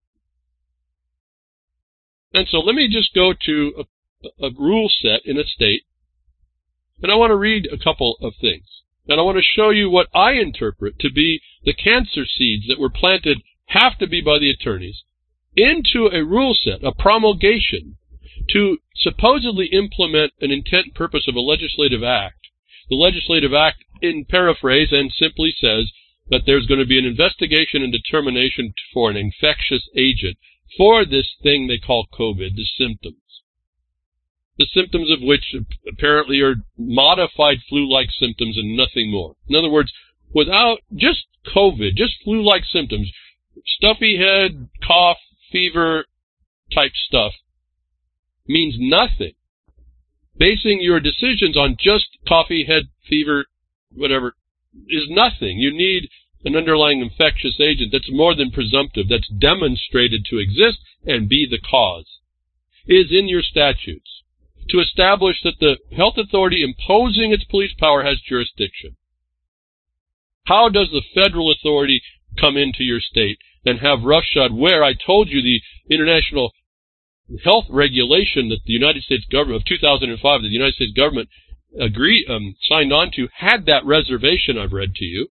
And so let me just go to a rule set in a state, and I want to read a couple of things. And I want to show you what I interpret to be the cancer seeds that were planted, have to be by the attorneys, into a rule set, a promulgation, to supposedly implement an intent and purpose of a legislative act. The legislative act, in paraphrase, and simply says that there's going to be an investigation and determination for an infectious agent for this thing they call COVID, the symptoms. The symptoms of which apparently are modified flu-like symptoms and nothing more. In other words, without just COVID, just flu-like symptoms, stuffy head, cough, fever type stuff means nothing. Basing your decisions on just coffee, head, fever, whatever, is nothing. You need an underlying infectious agent that's more than presumptive, that's demonstrated to exist and be the cause. Is in your statutes to establish that the health authority imposing its police power has jurisdiction. How does the federal authority come into your state and have roughshod where I told you the international health regulation that the United States government of 2005 that the United States government signed on to had that reservation I've read to you.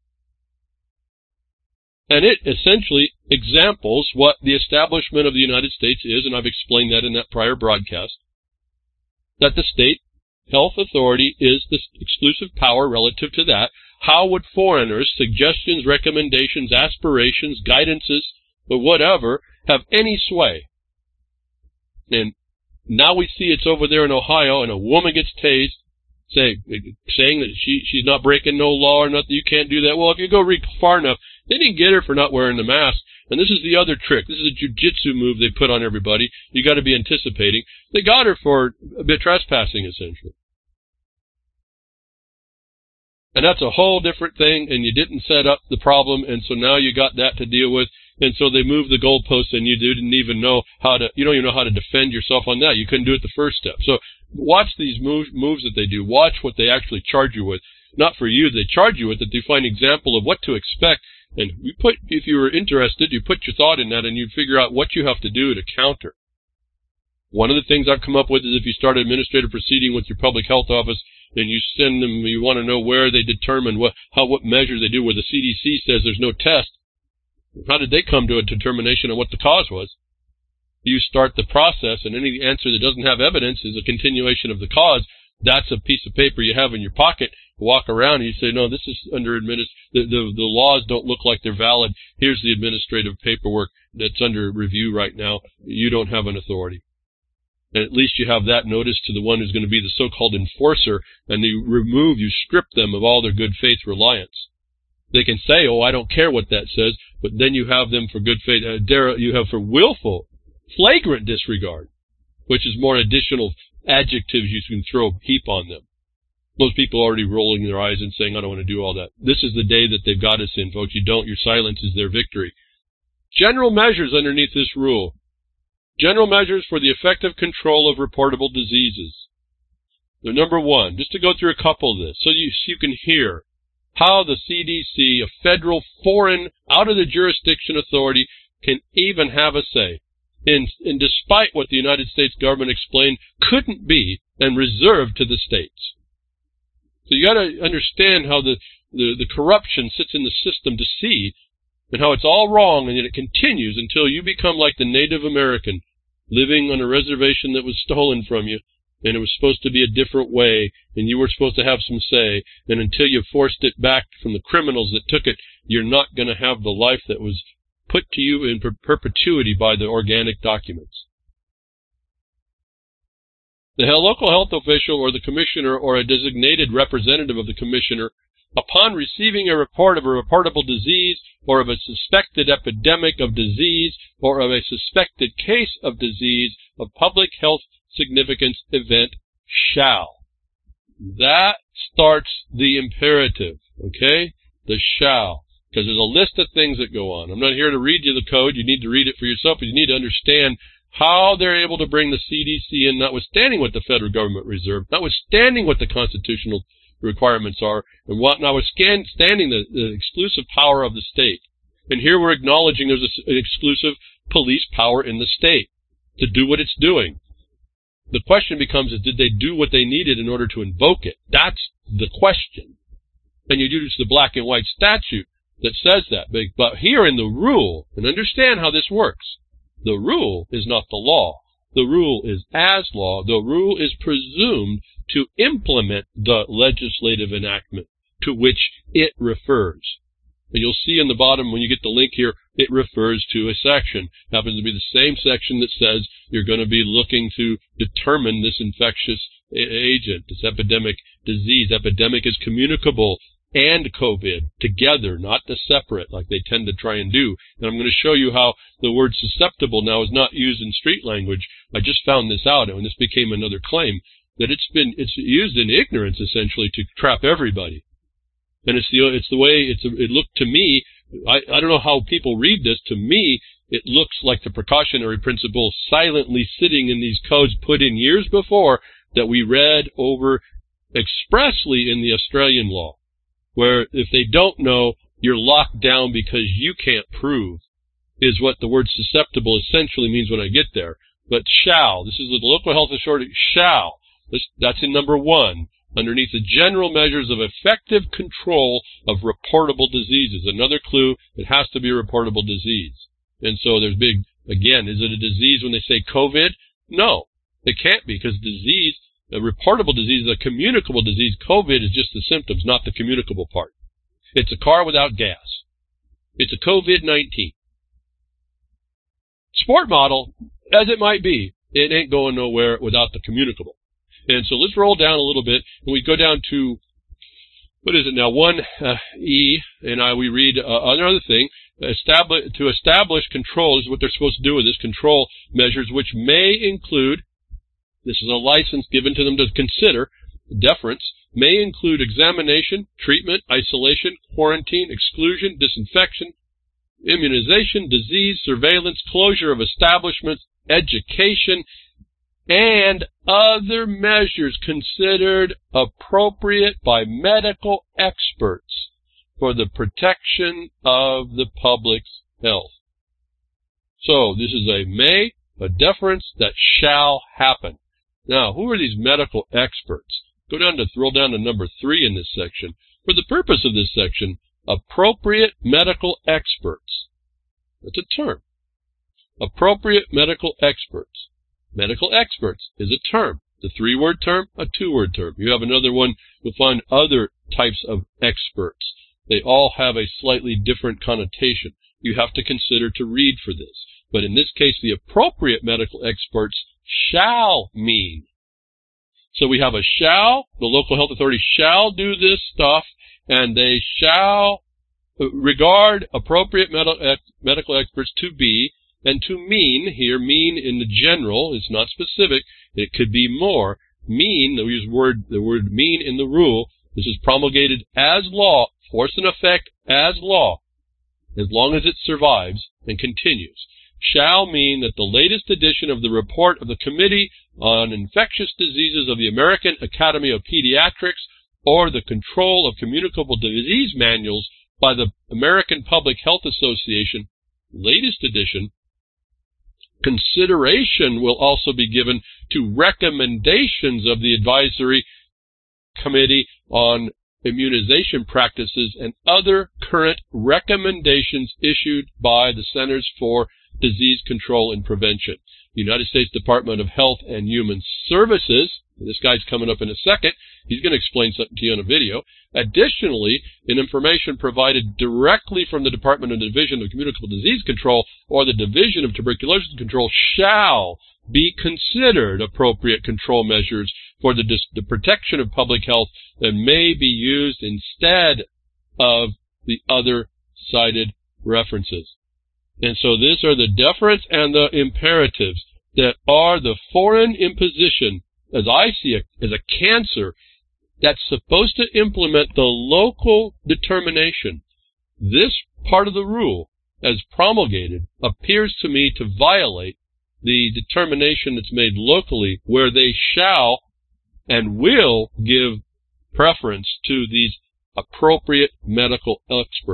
And it essentially examples what the establishment of the United States is, and I've explained that in that prior broadcast, that the state health authority is the exclusive power relative to that. How would foreigners' suggestions, recommendations, aspirations, guidances, or whatever have any sway? And now we see it's over there in Ohio, and a woman gets tased, saying that she's not breaking no law or nothing. You can't do that. Well, if you go read far enough, they didn't get her for not wearing the mask. And this is the other trick. This is a jujitsu move they put on everybody. You got to be anticipating. They got her for a bit trespassing, essentially. And that's a whole different thing, and you didn't set up the problem, and so now you got that to deal with. And so they moved the goalposts, and you didn't even know you don't even know how to defend yourself on that. You couldn't do it the first step. So watch these moves that they do. Watch what they actually charge you with. Not for you, they charge you with it to find an example of what to expect. And if you were interested, you put your thought in that, and you figure out what you have to do to counter. One of the things I've come up with is if you start an administrative proceeding with your public health office, and you send them, you want to know where they determine what measures they do, where the CDC says there's no test. How did they come to a determination of what the cause was? You start the process, and any answer that doesn't have evidence is a continuation of the cause. That's a piece of paper you have in your pocket. Walk around and you say, no, this is under the laws don't look like they're valid. Here's the administrative paperwork that's under review right now. You don't have an authority. And at least you have that notice to the one who's going to be the so-called enforcer, and you strip them of all their good faith reliance. They can say, oh, I don't care what that says, but then you have them for good faith, you have for willful, flagrant disregard, which is more additional adjectives you can heap on them. Most people are already rolling their eyes and saying, I don't want to do all that. This is the day that they've got us in, folks. You don't, your silence is their victory. General measures underneath this rule. General measures for the effective control of reportable diseases. The number one, just to go through a couple of this, so you can hear how the CDC, a federal, foreign, out of the jurisdiction authority, can even have a say. And despite what the United States government explained couldn't be and reserved to the states. So you got to understand how the corruption sits in the system to see, and how it's all wrong, and yet it continues until you become like the Native American, living on a reservation that was stolen from you, and it was supposed to be a different way, and you were supposed to have some say, and until you forced it back from the criminals that took it, you're not going to have the life that was put to you in perpetuity by the organic documents. The local health official or the commissioner or a designated representative of the commissioner, upon receiving a report of a reportable disease or of a suspected epidemic of disease or of a suspected case of disease of public health significance event, shall. That starts the imperative, okay? The shall. Because there's a list of things that go on. I'm not here to read you the code. You need to read it for yourself, but you need to understand how they're able to bring the CDC in, notwithstanding what the federal government reserved, notwithstanding what the constitutional requirements are, and notwithstanding the exclusive power of the state. And here we're acknowledging there's an exclusive police power in the state to do what it's doing. The question becomes, did they do what they needed in order to invoke it? That's the question. And you use the black and white statute that says that. But here in the rule, and understand how this works, the rule is not the law. The rule is as law. The rule is presumed to implement the legislative enactment to which it refers. And you'll see in the bottom when you get the link here, it refers to a section. It happens to be the same section that says you're going to be looking to determine this infectious agent, this epidemic disease. Epidemic is communicable and COVID together, not the separate like they tend to try and do. And I'm going to show you how the word susceptible now is not used in street language. I just found this out, and this became another claim, that it's used in ignorance essentially to trap everybody. And it's the way it looked to me. I don't know how people read this. To me, it looks like the precautionary principle silently sitting in these codes put in years before that we read over expressly in the Australian law, where if they don't know, you're locked down because you can't prove, is what the word susceptible essentially means when I get there. But shall, this is the local health authority, shall, that's in number 1. Underneath the general measures of effective control of reportable diseases. Another clue, it has to be a reportable disease. And so there's big, again, is it a disease when they say COVID? No, it can't be, because disease, a reportable disease is a communicable disease. COVID is just the symptoms, not the communicable part. It's a car without gas. It's a COVID-19. Sport model, as it might be, it ain't going nowhere without the communicable. And so let's roll down a little bit, and we go down to, what is it now, 1E, and we read another thing, to establish control is what they're supposed to do with this, control measures, which may include, this is a license given to them to consider, deference, may include examination, treatment, isolation, quarantine, exclusion, disinfection, immunization, disease, surveillance, closure of establishments, education, and other measures considered appropriate by medical experts for the protection of the public's health. So this is a may, a deference that shall happen. Now, who are these medical experts? Roll down to number 3 in this section. For the purpose of this section, appropriate medical experts. That's a term. Appropriate medical experts. Medical experts is a term. The 3-word term, a 2-word term. You have another one, you'll find other types of experts. They all have a slightly different connotation. You have to consider to read for this. But in this case, the appropriate medical experts shall mean. So we have a shall, the local health authority shall do this stuff, and they shall regard appropriate medical experts to be, and to mean, here mean in the general, it's not specific, it could be more. Mean, we use the word mean in the rule, this is promulgated as law, force and effect as law, as long as it survives and continues. Shall mean that the latest edition of the report of the Committee on Infectious Diseases of the American Academy of Pediatrics or the Control of Communicable Disease Manuals by the American Public Health Association, latest edition, consideration will also be given to recommendations of the Advisory Committee on Immunization Practices and other current recommendations issued by the Centers for Disease Control and Prevention. The United States Department of Health and Human Services, this guy's coming up in a second, he's going to explain something to you on a video. Additionally, in information provided directly from the Department of the Division of Communicable Disease Control or the Division of Tuberculosis Control shall be considered appropriate control measures for the protection of public health that may be used instead of the other cited references. And so these are the deference and the imperatives that are the foreign imposition, as I see it, as a cancer that's supposed to implement the local determination. This part of the rule, as promulgated, appears to me to violate the determination that's made locally, where they shall and will give preference to these appropriate medical experts.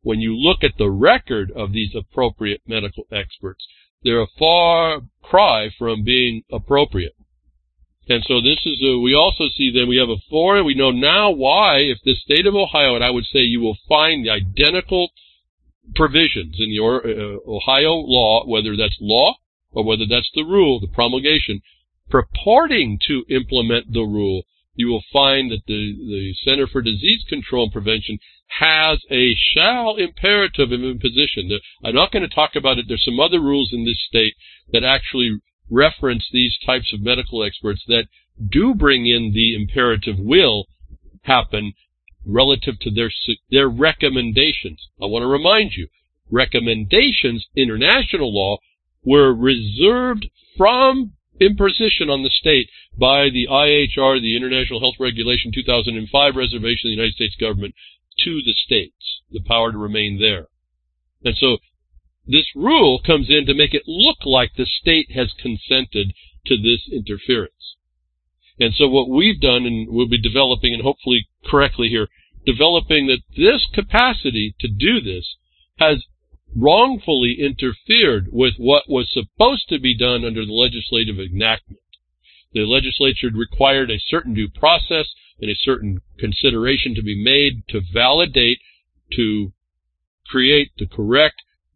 when you look at the record of these appropriate medical experts, they're a far cry from being appropriate. And so this is we also see that we have a foreign, we know now why, if the state of Ohio, and I would say you will find the identical provisions in your Ohio law, whether that's law or whether that's the rule, the promulgation, purporting to implement the rule, you will find that the Center for Disease Control and Prevention has a shall imperative of imposition. I'm not going to talk about it. There's some other rules in this state that actually reference these types of medical experts that do bring in the imperative will happen relative to their recommendations. I want to remind you, recommendations, international law, were reserved from imposition on the state by the IHR, the International Health Regulation 2005 reservation of the United States government to the states, the power to remain there. And so this rule comes in to make it look like the state has consented to this interference. And so what we've done, and we'll be developing, and hopefully correctly here, developing that this capacity to do this has wrongfully interfered with what was supposed to be done under the legislative enactment. The legislature required a certain due process and a certain consideration to be made to validate, to create the correct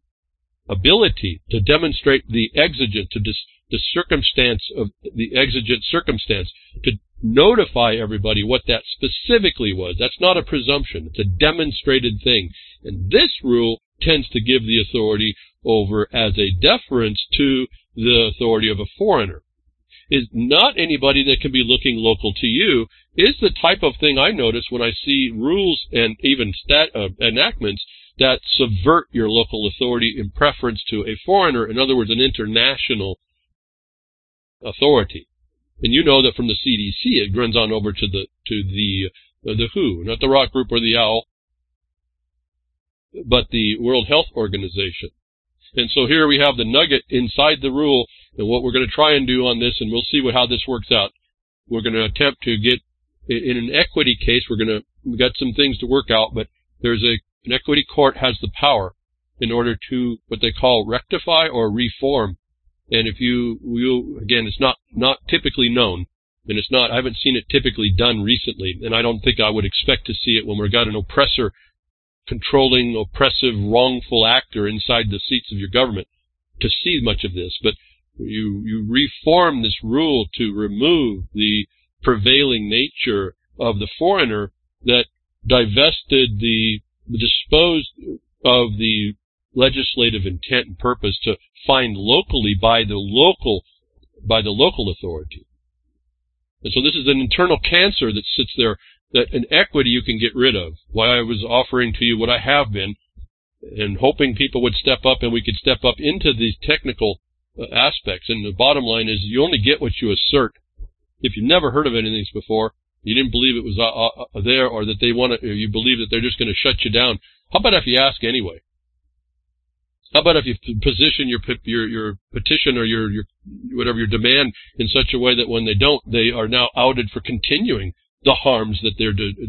ability to demonstrate the exigent, the circumstance of the exigent circumstance, to notify everybody what that specifically was. That's not a presumption. It's a demonstrated thing. And this rule tends to give the authority over as a deference to the authority of a foreigner. Is not anybody that can be looking local to you is the type of thing I notice when I see rules and even enactments that subvert your local authority in preference to a foreigner, in other words, an international authority. And you know that from the CDC, it runs on over to the WHO, not the Rock Group or the OWL, but the World Health Organization. And so here we have the nugget inside the rule, and what we're going to try and do on this, and we'll see how this works out. We're going to attempt to get, in an equity case, we've got some things to work out, but there's an equity court has the power in order to what they call rectify or reform. And if again, it's not typically known, and I haven't seen it typically done recently, and I don't think I would expect to see it when we've got an oppressor controlling, oppressive, wrongful actor inside the seats of your government to see much of this. But you reform this rule to remove the prevailing nature of the foreigner that divested disposed of the legislative intent and purpose to find locally by the local authority. And so this is an internal cancer that sits there, that an equity you can get rid of. Why I was offering to you what I have been, and hoping people would step up and we could step up into these technical aspects. And the bottom line is you only get what you assert. If you've never heard of any of these before, you didn't believe it was there, or that or you believe that they're just going to shut you down, how about if you ask anyway? How about if you position your petition or your whatever your demand in such a way that when they don't, they are now outed for continuing the harms that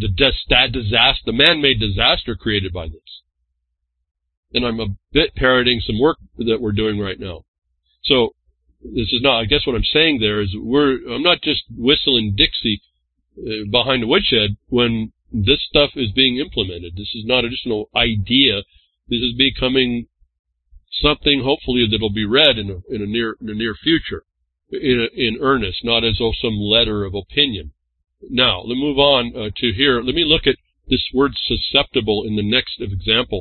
the man-made disaster created by this. And I'm a bit parroting some work that we're doing right now. So this is not, I guess what I'm saying there is I'm not just whistling Dixie behind the woodshed when this stuff is being implemented. This is not just an idea. This is becoming something hopefully that will be read in the near future in earnest, not as though some letter of opinion. Now, let's move on to here. Let me look at this word susceptible in the next example.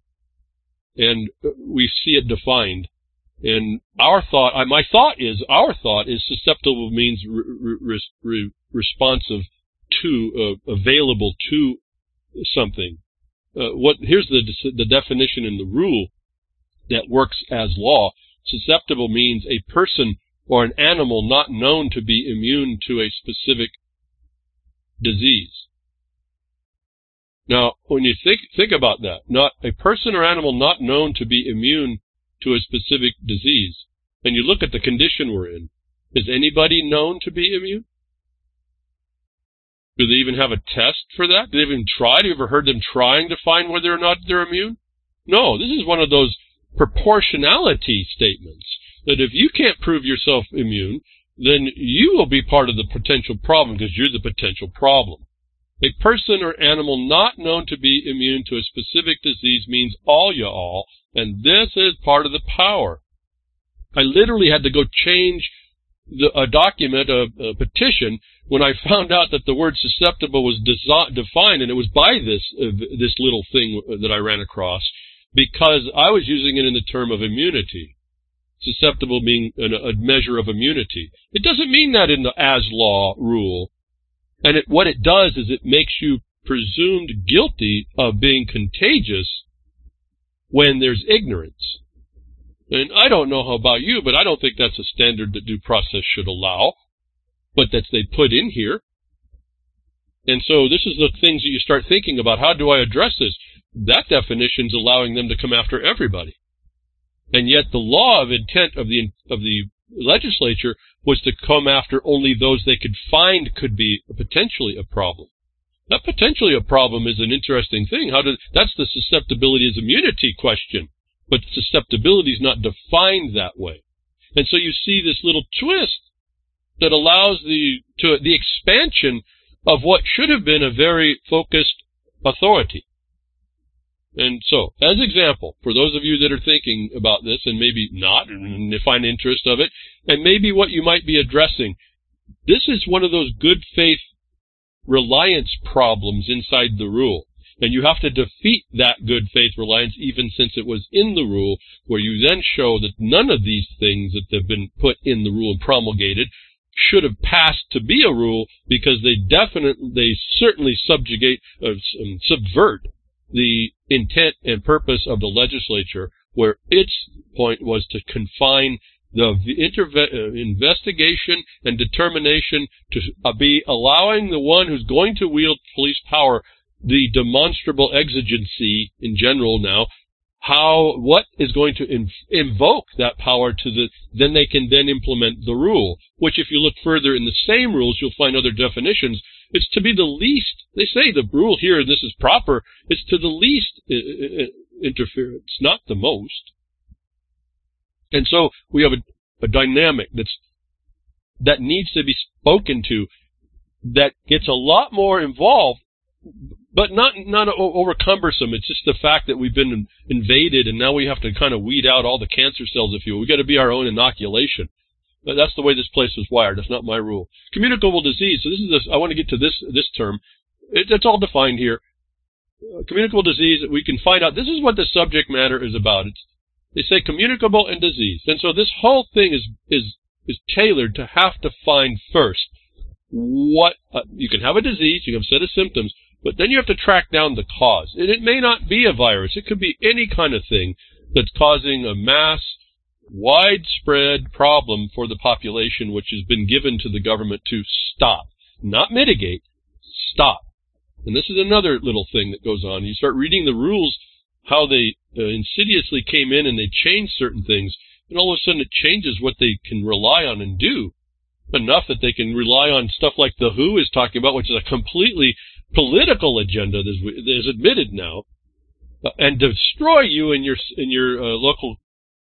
And we see it defined. And my thought is susceptible means responsive to, available to something. Here's the definition in the rule that works as law. Susceptible means a person or an animal not known to be immune to a specific disease. Now, when you think about that, not a person or animal not known to be immune to a specific disease, and you look at the condition we're in, is anybody known to be immune? Do they even have a test for that? Do they even try? Have you ever heard them trying to find whether or not they're immune? No, this is one of those proportionality statements, that if you can't prove yourself immune, then you will be part of the potential problem because you're the potential problem. A person or animal not known to be immune to a specific disease means all ya all, and this is part of the power. I literally had to go change a document, a petition, when I found out that the word susceptible was defined, and it was by this little thing that I ran across, because I was using it in the term of immunity. Susceptible being a measure of immunity. It doesn't mean that in the as-law rule. And what it does is it makes you presumed guilty of being contagious when there's ignorance. And I don't know how about you, but I don't think that's a standard that due process should allow, but that they put in here. And so this is the things that you start thinking about. How do I address this? That definition's allowing them to come after everybody. And yet the law of intent of the legislature was to come after only those they could find could be potentially a problem. That potentially a problem is an interesting thing. That's the susceptibility as immunity question. But susceptibility is not defined that way. And so you see this little twist that allows the expansion of what should have been a very focused authority. And so, as example, for those of you that are thinking about this and maybe not, and find interest of it, and maybe what you might be addressing, this is one of those good faith reliance problems inside the rule. And you have to defeat that good faith reliance even since it was in the rule, where you then show that none of these things that have been put in the rule and promulgated should have passed to be a rule, because they certainly subvert the intent and purpose of the legislature, where its point was to confine the investigation and determination to be allowing the one who's going to wield police power the demonstrable exigency in general now, what is going to invoke that power then they can then implement the rule, which if you look further in the same rules, you'll find other definitions. It's to be the least, they say the rule here, and this is proper, it's to the least interference, not the most. And so we have a dynamic that needs to be spoken to, that gets a lot more involved, but not over cumbersome. It's just the fact that we've been invaded, and now we have to kind of weed out all the cancer cells, if you will. We've got to be our own inoculation. That's the way this place is wired. That's not my rule. Communicable disease. So I want to get to this term. It's all defined here. Communicable disease, we can find out. This is what the subject matter is about. They say communicable and disease. And so this whole thing is tailored to have to find first what, you can have a disease, you can have a set of symptoms, but then you have to track down the cause. And it may not be a virus. It could be any kind of thing that's causing a mass, widespread problem for the population, which has been given to the government to stop. Not mitigate, stop. And this is another little thing that goes on. You start reading the rules, how they insidiously came in and they changed certain things, and all of a sudden it changes what they can rely on and do. Enough that they can rely on stuff like the WHO is talking about, which is a completely political agenda that is admitted now, and destroy you in your local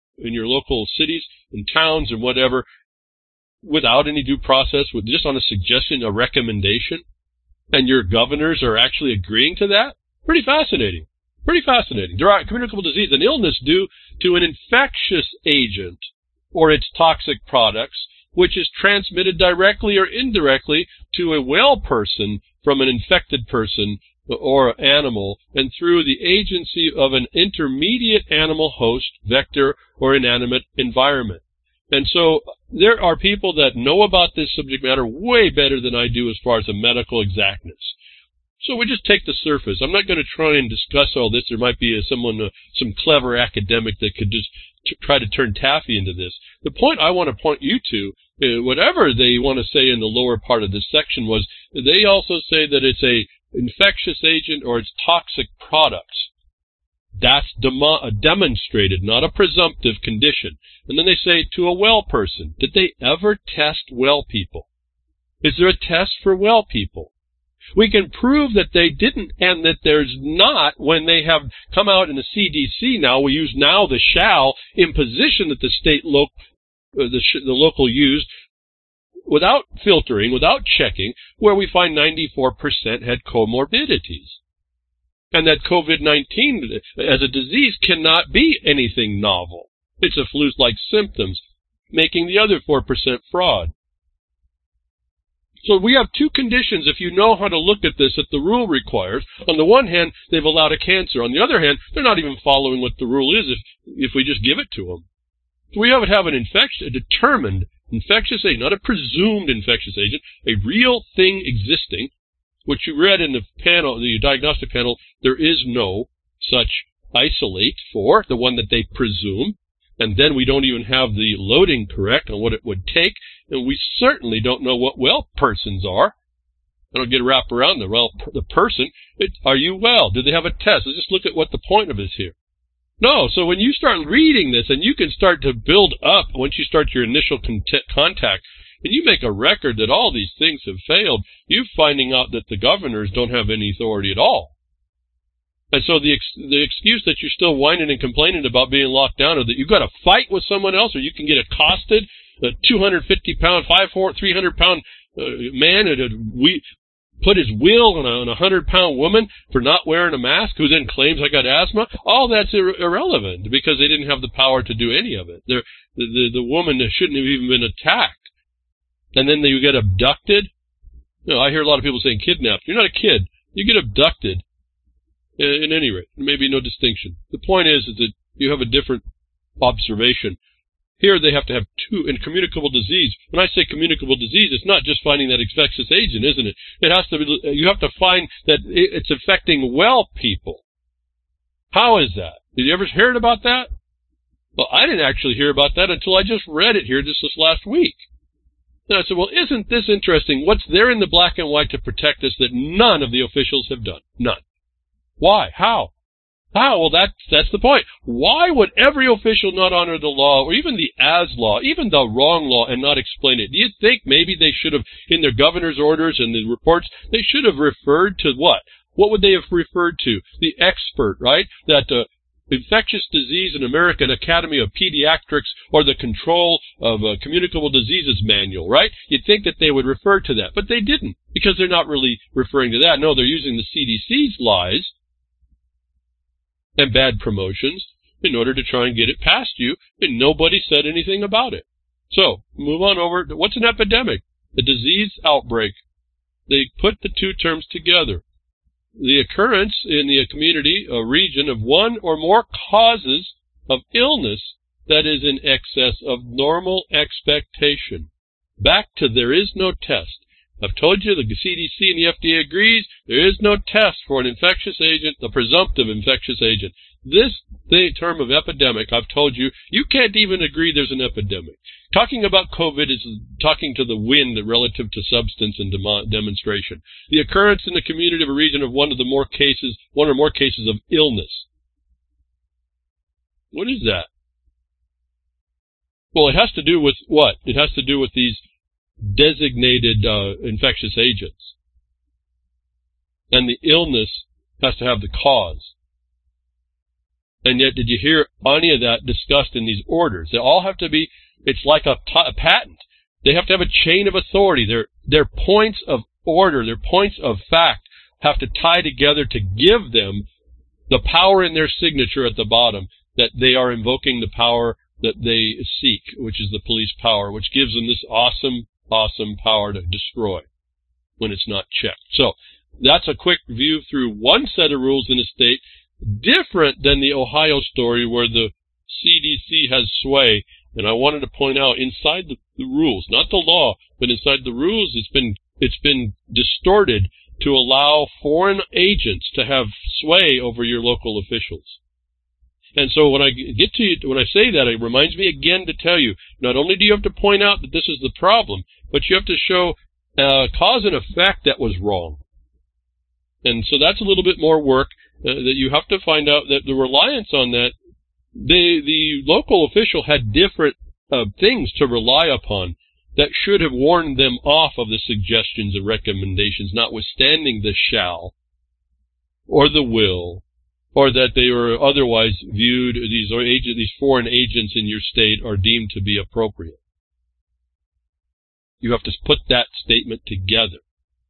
cities and towns and whatever, without any due process, with just on a suggestion, a recommendation, and your governors are actually agreeing to that. Pretty fascinating. Pretty fascinating. Communicable disease, an illness due to an infectious agent or its toxic products, which is transmitted directly or indirectly to a well person from an infected person or animal, and through the agency of an intermediate animal host, vector, or inanimate environment. And so there are people that know about this subject matter way better than I do as far as the medical exactness. So we just take the surface. I'm not going to try and discuss all this. There might be some clever academic that could just try to turn taffy into this. The point I want to point you to, whatever they want to say in the lower part of this section, was they also say that it's a infectious agent or its toxic products. That's demonstrated, not a presumptive condition. And then they say to a well person. Did they ever test well people? Is there a test for well people? We can prove that they didn't and that there's not when they have come out in the CDC now. We use now the shall imposition that the state the local used without filtering, without checking, where we find 94% had comorbidities. And that COVID-19 as a disease cannot be anything novel. It's a flu-like symptoms, making the other 4% fraud. So we have two conditions, if you know how to look at this, that the rule requires. On the one hand, they've allowed a cancer. On the other hand, they're not even following what the rule is if we just give it to them. So we have a determined infectious agent, not a presumed infectious agent, a real thing existing, which you read in the panel, the diagnostic panel. There is no such isolate for the one that they presume. And then we don't even have the loading correct on what it would take. And we certainly don't know what well persons are. I don't get wrapped around the person. Are you well? Do they have a test? Let's just look at what the point of is here. No, so when you start reading this, and you can start to build up once you start your initial contact, and you make a record that all these things have failed, you're finding out that the governors don't have any authority at all. And so the excuse that you're still whining and complaining about being locked down, or that you've got to fight with someone else, or you can get accosted, a 250-pound, 5'4", 300-pound man, put his will on a 100-pound woman for not wearing a mask, who then claims I got asthma. All that's irrelevant because they didn't have the power to do any of it. The woman shouldn't have even been attacked. And then you get abducted. I hear a lot of people saying kidnapped. You're not a kid. You get abducted. In any rate, maybe no distinction. The point is that you have a different observation. Here they have to have two, in communicable disease. When I say communicable disease, it's not just finding that infectious agent, isn't it? It has to be, you have to find that it's affecting well people. How is that? Did you ever hear about that? Well, I didn't actually hear about that until I just read it here just this last week. And I said, well, isn't this interesting? What's there in the black and white to protect us that none of the officials have done? None. Why? How? Well, that's the point. Why would every official not honor the law, or even the as law, even the wrong law, and not explain it? Do you think maybe they should have, in their governor's orders and the reports, they should have referred to what? What would they have referred to? The expert, right? That infectious disease in American Academy of Pediatrics, or the control of communicable diseases manual, right? You'd think that they would refer to that, but they didn't, because they're not really referring to that. No, they're using the CDC's lies and bad promotions in order to try and get it past you, and nobody said anything about it. So, move on over to what's an epidemic? A disease outbreak. They put the two terms together. The occurrence in the community, a region of one or more causes of illness that is in excess of normal expectation. Back to there is no test. I've told you the CDC and the FDA agrees there is no test for an infectious agent, the presumptive infectious agent. This term of epidemic, I've told you, you can't even agree there's an epidemic. Talking about COVID is talking to the wind relative to substance and demonstration. The occurrence in the community of a region of one or more cases of illness. What is that? Well, it has to do with what? It has to do with these designated infectious agents. And the illness has to have the cause. And yet, did you hear any of that discussed in these orders? They all have to be, it's like a patent. They have to have a chain of authority. Their points of order, their points of fact have to tie together to give them the power in their signature at the bottom, that they are invoking the power that they seek, which is the police power, which gives them this awesome power to destroy when it's not checked. So that's a quick view through one set of rules in a state, different than the Ohio story where the CDC has sway. And I wanted to point out, inside the rules, not the law, but inside the rules, it's been distorted to allow foreign agents to have sway over your local officials. And so when I say that, it reminds me again to tell you, not only do you have to point out that this is the problem, but you have to show cause and effect that was wrong. And so that's a little bit more work that you have to find out, that the reliance on that, the local official had different things to rely upon. that should have warned them off of the suggestions and recommendations, notwithstanding the shall or the will, or that they were otherwise viewed, these foreign agents in your state are deemed to be appropriate. You have to put that statement together.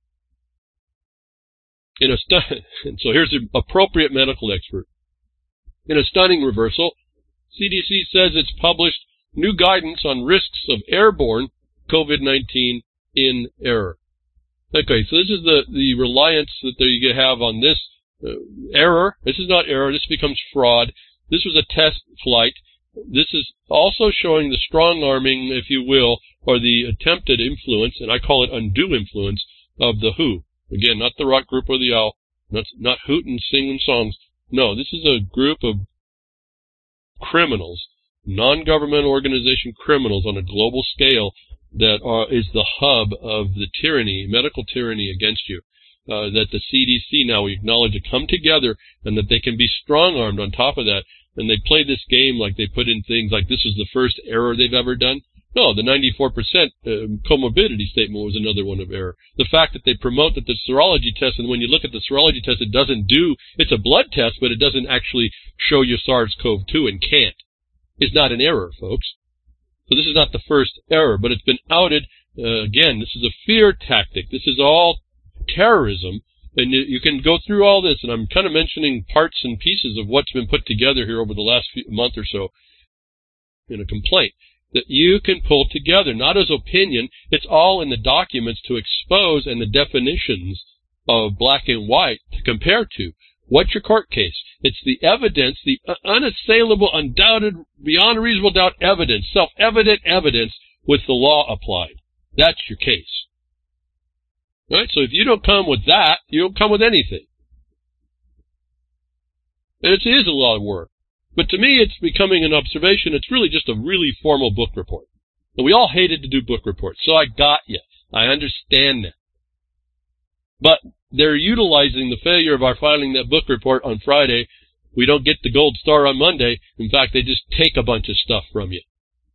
So here's an appropriate medical expert. In a stunning reversal, CDC says it's published new guidance on risks of airborne COVID-19 in error. Okay, so this is the reliance that you have on this error. This is not error. This becomes fraud. This was a test flight. This is also showing the strong-arming, if you will, or the attempted influence, and I call it undue influence, of the WHO. Again, not the rock group or the owl, not hoot and singing songs. No, this is a group of criminals, non-governmental organization criminals on a global scale that is the hub of the tyranny, medical tyranny against you. That the CDC now we acknowledge to come together and that they can be strong-armed on top of that. And they play this game like they put in things like this is the first error they've ever done. No, the 94% comorbidity statement was another one of error. The fact that they promote that the serology test, and when you look at the serology test, it's a blood test, but it doesn't actually show you SARS-CoV-2 and can't. It's not an error, folks. So this is not the first error, but it's been outed. Again, this is a fear tactic. This is all terrorism. And you can go through all this, and I'm kind of mentioning parts and pieces of what's been put together here over the last month or so in a complaint that you can pull together, not as opinion. It's all in the documents to expose and the definitions of black and white to compare to. What's your court case? It's the evidence, the unassailable, undoubted, beyond reasonable doubt evidence, self-evident evidence with the law applied. That's your case. Right? So if you don't come with that, you don't come with anything. And it is a lot of work. But to me, it's becoming an observation. It's really just a really formal book report. And we all hated to do book reports, so I got you. I understand that. But they're utilizing the failure of our filing that book report on Friday. We don't get the gold star on Monday. In fact, they just take a bunch of stuff from you.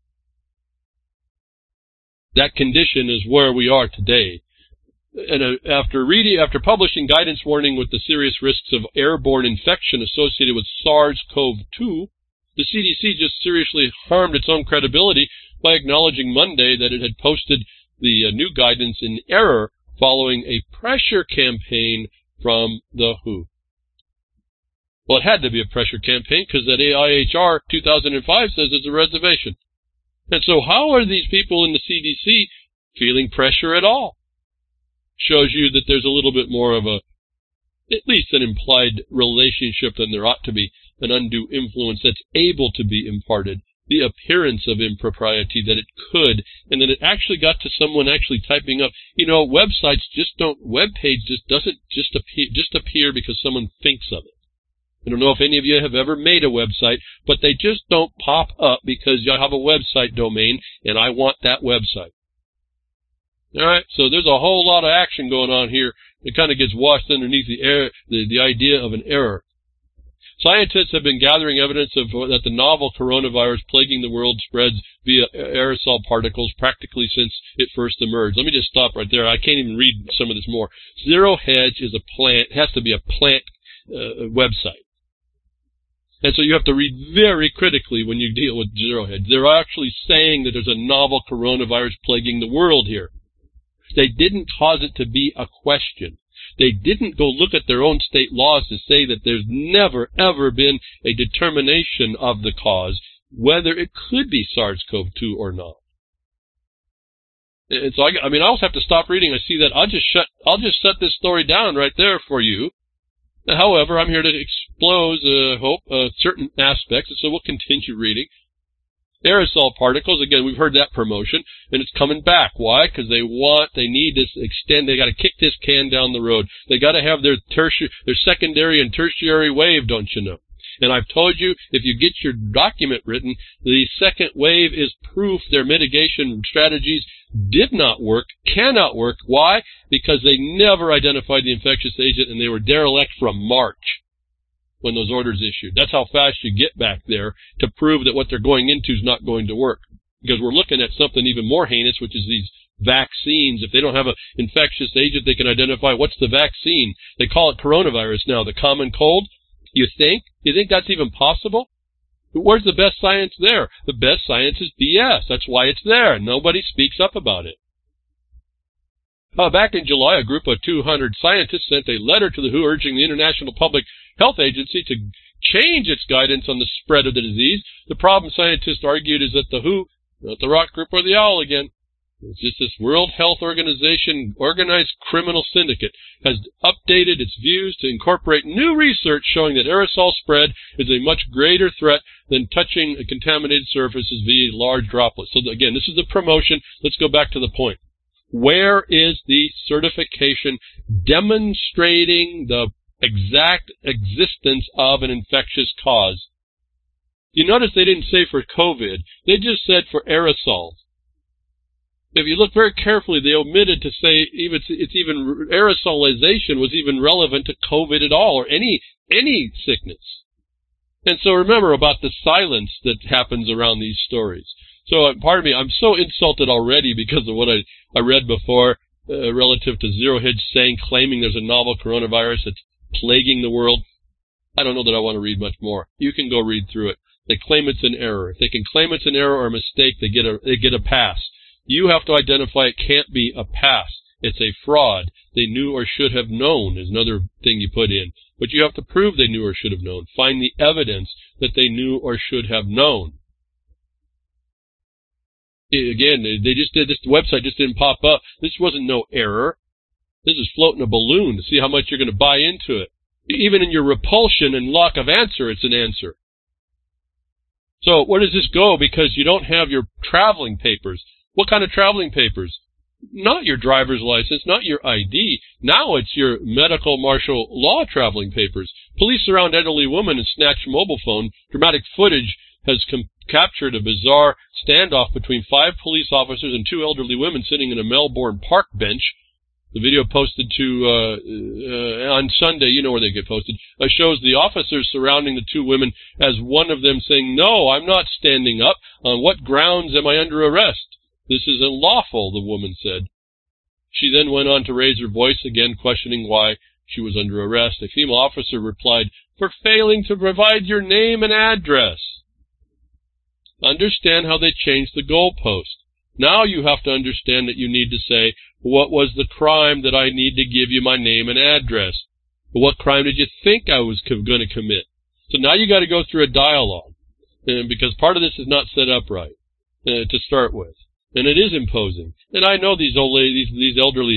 That condition is where we are today. And after publishing guidance warning with the serious risks of airborne infection associated with SARS-CoV-2, the CDC just seriously harmed its own credibility by acknowledging Monday that it had posted the new guidance in error following a pressure campaign from the WHO. Well, it had to be a pressure campaign because that AIHR 2005 says it's a reservation. And so how are these people in the CDC feeling pressure at all? Shows you that there's a little bit more of at least an implied relationship than there ought to be, an undue influence that's able to be imparted, the appearance of impropriety that it could, and that it actually got to someone actually typing up. Websites web page just doesn't appear because someone thinks of it. I don't know if any of you have ever made a website, but they just don't pop up because you have a website domain, and I want that website. All right, so there's a whole lot of action going on here that kind of gets washed underneath the idea of an error. Scientists have been gathering evidence that the novel coronavirus plaguing the world spreads via aerosol particles practically since it first emerged. Let me just stop right there. I can't even read some of this more. Zero Hedge is a plant. It has to be a plant website. And so you have to read very critically when you deal with Zero Hedge. They're actually saying that there's a novel coronavirus plaguing the world here. They didn't cause it to be a question. They didn't go look at their own state laws to say that there's never, ever been a determination of the cause, whether it could be SARS-CoV-2 or not. And so, I always have to stop reading. I see that. I'll just set this story down right there for you. However, I'm here to expose, certain aspects, and so we'll continue reading. Aerosol particles, again, we've heard that promotion, and it's coming back. Why? Because they need this extend, they got to kick this can down the road. They got to have their secondary and tertiary wave, don't you know? And I've told you, if you get your document written, the second wave is proof their mitigation strategies did not work, cannot work. Why? Because they never identified the infectious agent, and they were derelict from March when those orders issued. That's how fast you get back there to prove that what they're going into is not going to work. because we're looking at something even more heinous, which is these vaccines. If they don't have an infectious agent they can identify, what's the vaccine? They call it coronavirus now, the common cold. You think that's even possible? Where's the best science there? The best science is BS. That's why it's there. Nobody speaks up about it. Back in July, a group of 200 scientists sent a letter to the WHO urging the International Public Health Agency to change its guidance on the spread of the disease. The problem, scientists argued, is that the WHO, not the rock group or the owl again, it's just this World Health Organization organized criminal syndicate, has updated its views to incorporate new research showing that aerosol spread is a much greater threat than touching contaminated surfaces via large droplets. So again, this is the promotion. Let's go back to the point. Where is the certification demonstrating the exact existence of an infectious cause? You notice they didn't say for COVID. They just said for aerosols. If you look very carefully, they omitted to say even aerosolization was even relevant to COVID at all, or any sickness. And so remember about the silence that happens around these stories. So pardon me, I'm so insulted already because of what I read before relative to Zero Hedge claiming there's a novel coronavirus that's plaguing the world. I don't know that I want to read much more. You can go read through it. They claim it's an error. If they can claim it's an error or a mistake, they get a pass. You have to identify it can't be a pass. It's a fraud. They knew or should have known is another thing you put in. But you have to prove they knew or should have known. Find the evidence that they knew or should have known. Again, they just did this. The website just didn't pop up. This wasn't no error. This is floating a balloon to see how much you're going to buy into it. Even in your repulsion and lack of answer, it's an answer. So where does this go? Because you don't have your traveling papers. What kind of traveling papers? Not your driver's license, not your ID. Now it's your medical martial law traveling papers. Police surround elderly woman and snatch mobile phone. Dramatic footage has captured a bizarre standoff between 5 police officers and 2 elderly women sitting in a Melbourne park bench. The video posted on Sunday, you know where they get posted, shows the officers surrounding the 2 women as one of them saying, "No, I'm not standing up. On what grounds am I under arrest? This is unlawful," the woman said. She then went on to raise her voice again, questioning why she was under arrest. A female officer replied, "For failing to provide your name and address." Understand how they changed the goalpost. Now you have to understand that you need to say, what was the crime that I need to give you my name and address? What crime did you think I was going to commit? So now you got to go through a dialogue, because part of this is not set up right to start with. And it is imposing. And I know these old ladies, these elderly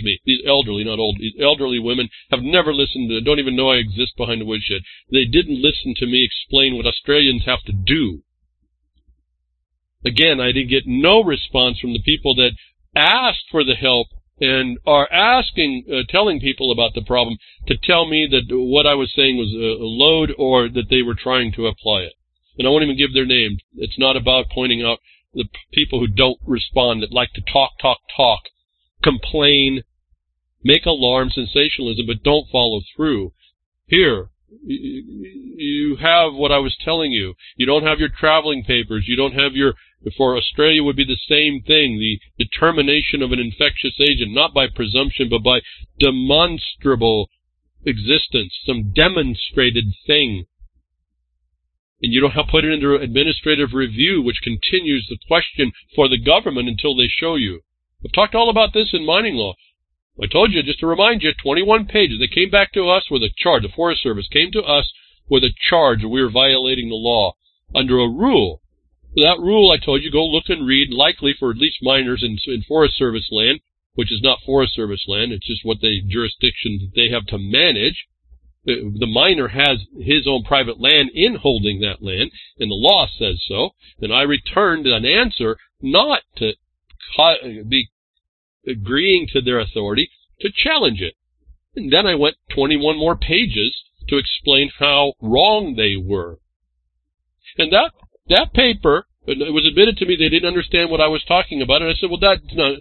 women have never listened to, don't even know I exist behind the woodshed. They didn't listen to me explain what Australians have to do. Again, I did get no response from the people that asked for the help and are telling people about the problem to tell me that what I was saying was a load or that they were trying to apply it. And I won't even give their names. It's not about pointing out the people who don't respond, that like to talk, complain, make alarm, sensationalism, but don't follow through. Here, you have what I was telling you. You don't have your traveling papers. You don't have your, for Australia would be the same thing, the determination of an infectious agent, not by presumption, but by demonstrable existence, some demonstrated thing. And you don't have to put it into administrative review, which continues the question for the government until they show you. I've talked all about this in mining law. I told you, just to remind you, 21 pages. They came back to us with a charge. The Forest Service came to us with a charge that we were violating the law under a rule. That rule, I told you, go look and read, likely for at least miners in Forest Service land, which is not Forest Service land. It's just what jurisdiction that they have to manage. The miner has his own private land in holding that land, and the law says so. And I returned an answer not to be agreeing to their authority, to challenge it. And then I went 21 more pages to explain how wrong they were. And that paper, it was admitted to me they didn't understand what I was talking about, and I said, well, that's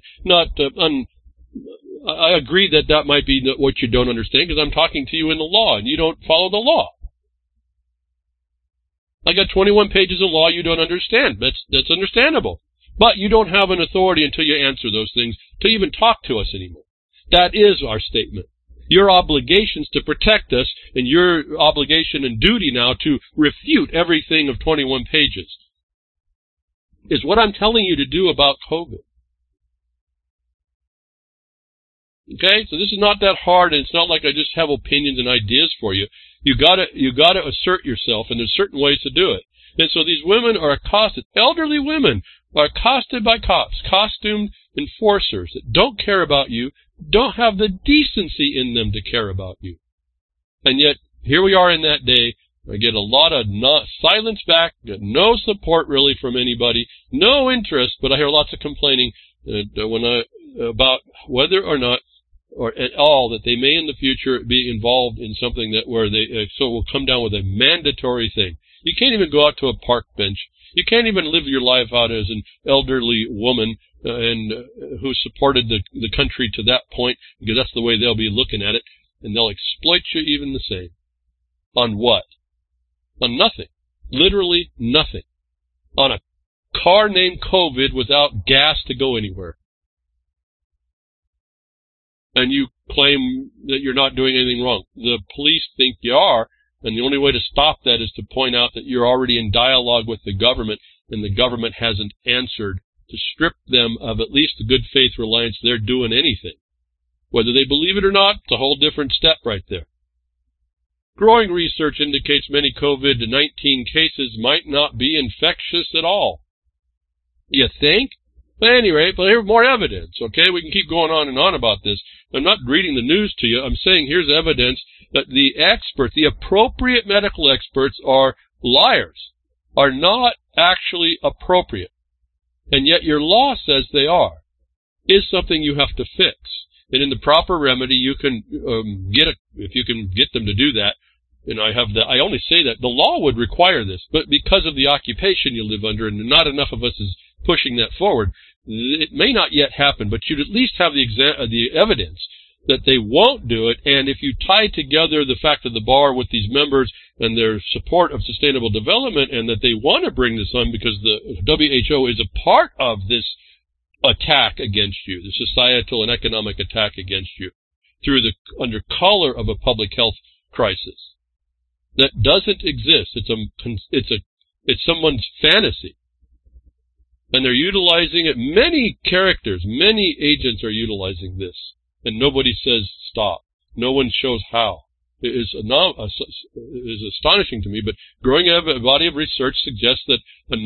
I agree that might be what you don't understand, because I'm talking to you in the law, and you don't follow the law. I got 21 pages of law you don't understand. That's understandable. But you don't have an authority until you answer those things to even talk to us anymore. That is our statement. Your obligations to protect us and your obligation and duty now to refute everything of 21 pages is what I'm telling you to do about COVID. Okay, so this is not that hard, and it's not like I just have opinions and ideas for you. You gotta assert yourself, and there's certain ways to do it. And so these women are accosted, elderly women are accosted by cops, costumed enforcers that don't care about you, don't have the decency in them to care about you. And yet, here we are in that day. I get a lot of silence back, get no support really from anybody, no interest, but I hear lots of complaining about whether or not, or at all, that they may in the future be involved in something that where they so it will come down with a mandatory thing. You can't even go out to a park bench. You can't even live your life out as an elderly woman and who supported the country to that point, because that's the way they'll be looking at it, and they'll exploit you even the same. On what? On nothing. Literally nothing. On a car named COVID without gas to go anywhere. And you claim that you're not doing anything wrong. The police think you are, and the only way to stop that is to point out that you're already in dialogue with the government, and the government hasn't answered to strip them of at least the good faith reliance they're doing anything. Whether they believe it or not, it's a whole different step right there. Growing research indicates many COVID-19 cases might not be infectious at all. You think? But at any rate, but here's more evidence, okay? We can keep going on and on about this. I'm not reading the news to you. I'm saying here's evidence that the experts, the appropriate medical experts, are liars, are not actually appropriate. And yet your law says they are. Is something you have to fix. And in the proper remedy, you can if you can get them to do that. And I only say that the law would require this, but because of the occupation you live under, and not enough of us is pushing that forward, it may not yet happen, but you'd at least have the evidence that they won't do it. And if you tie together the fact of the bar with these members and their support of sustainable development, and that they want to bring this on because the WHO is a part of this attack against you, the societal and economic attack against you, under color of a public health crisis that doesn't exist. It's someone's fantasy. And they're utilizing it. Many characters, many agents are utilizing this. And nobody says stop. No one shows how. It is astonishing to me, but growing body of research suggests that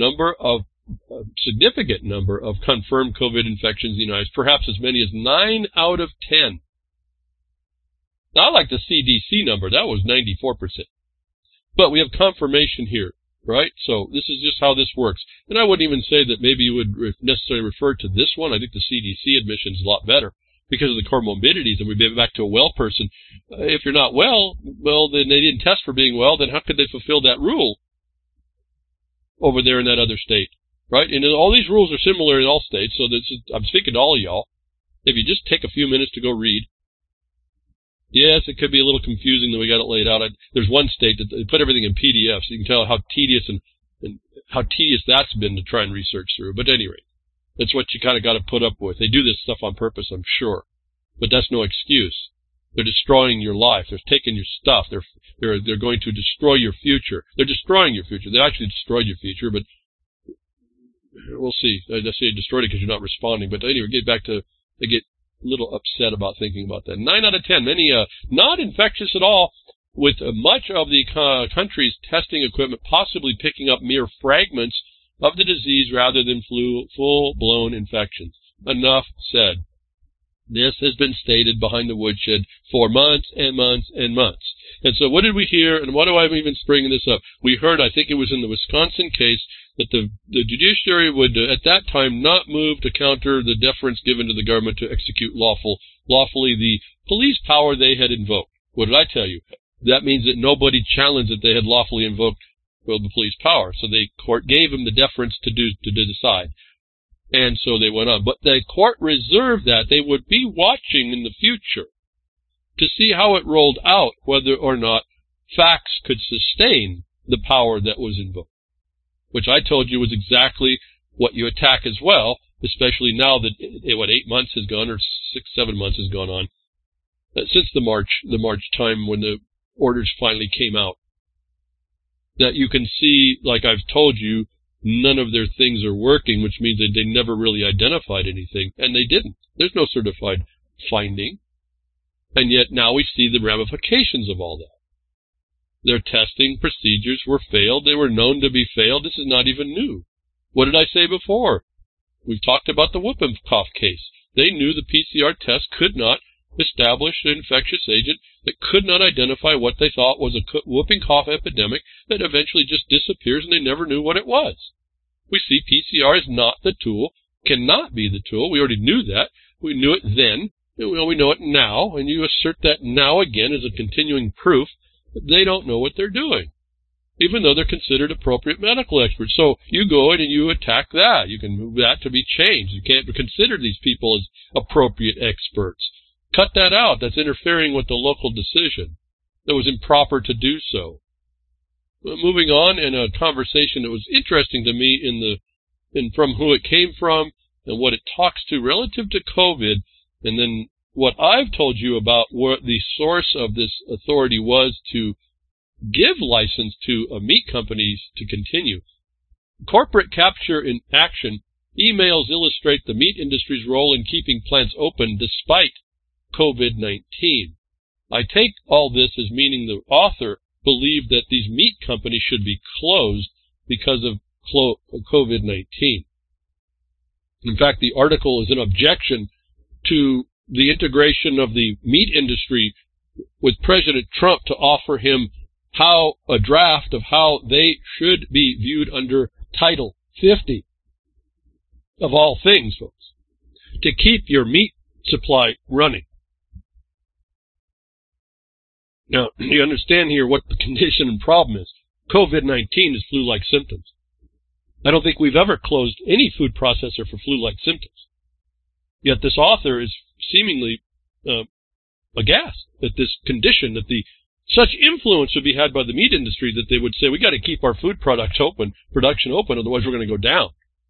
a significant number of confirmed COVID infections in the United States, perhaps as many as 9 out of 10. Now, I like the CDC number. That was 94%. But we have confirmation here. Right? So this is just how this works. And I wouldn't even say that maybe you would necessarily refer to this one. I think the CDC admission is a lot better because of the comorbidities, and we'd be back to a well person. If you're not well, then they didn't test for being well, then how could they fulfill that rule over there in that other state? Right? And all these rules are similar in all states, so I'm speaking to all of y'all. If you just take a few minutes to go read. Yes, it could be a little confusing that we got it laid out. There's one state that they put everything in PDF, so you can tell how tedious and how tedious that's been to try and research through. But at any rate, that's what you kind of got to put up with. They do this stuff on purpose, I'm sure, but that's no excuse. They're destroying your life. They're taking your stuff. They're going to destroy your future. They're destroying your future. They actually destroyed your future, but we'll see. I say destroyed it because you're not responding. But anyway, they get a little upset about thinking about that. 9 out of 10, many not infectious at all, with much of the country's testing equipment possibly picking up mere fragments of the disease rather than full-blown infections. Enough said. This has been stated behind the woodshed for months and months and months. And so what did we hear, and why do I even bring this up? We heard, I think it was in the Wisconsin case, that the judiciary would, at that time, not move to counter the deference given to the government to execute lawfully the police power they had invoked. What did I tell you? That means that nobody challenged that they had lawfully invoked the police power. So the court gave them the deference to decide. And so they went on. But the court reserved that they would be watching in the future to see how it rolled out, whether or not facts could sustain the power that was invoked, which I told you was exactly what you attack as well, especially now that, 8 months has gone, or 6-7 months has gone on, since the March time when the orders finally came out. That you can see, like I've told you, none of their things are working, which means that they never really identified anything, and they didn't. There's no certified finding. And yet now we see the ramifications of all that. Their testing procedures were failed. They were known to be failed. This is not even new. What did I say before? We've talked about the whooping cough case. They knew the PCR test could not establish an infectious agent, that could not identify what they thought was a whooping cough epidemic that eventually just disappears, and they never knew what it was. We see PCR is not the tool, cannot be the tool. We already knew that. We knew it then. We know it now, and you assert that now again as a continuing proof that they don't know what they're doing, even though they're considered appropriate medical experts. So you go in and you attack that. You can move that to be changed. You can't consider these people as appropriate experts. Cut that out. That's interfering with the local decision. That was improper to do so. Moving on, in a conversation that was interesting to me in from who it came from and what it talks to relative to COVID, and then what I've told you about what the source of this authority was to give license to meat companies to continue. Corporate capture in action. Emails illustrate the meat industry's role in keeping plants open despite COVID-19. I take all this as meaning the author believed that these meat companies should be closed because of COVID-19. In fact, the article is an objection to the integration of the meat industry with President Trump to offer him a draft of how they should be viewed under Title 50. Of all things, folks, to keep your meat supply running. Now, you understand here what the condition and problem is. COVID-19 is flu-like symptoms. I don't think we've ever closed any food processor for flu-like symptoms. Yet this author is seemingly aghast at this condition, that such influence would be had by the meat industry that they would say, we got to keep our food production open, otherwise we're going to go down.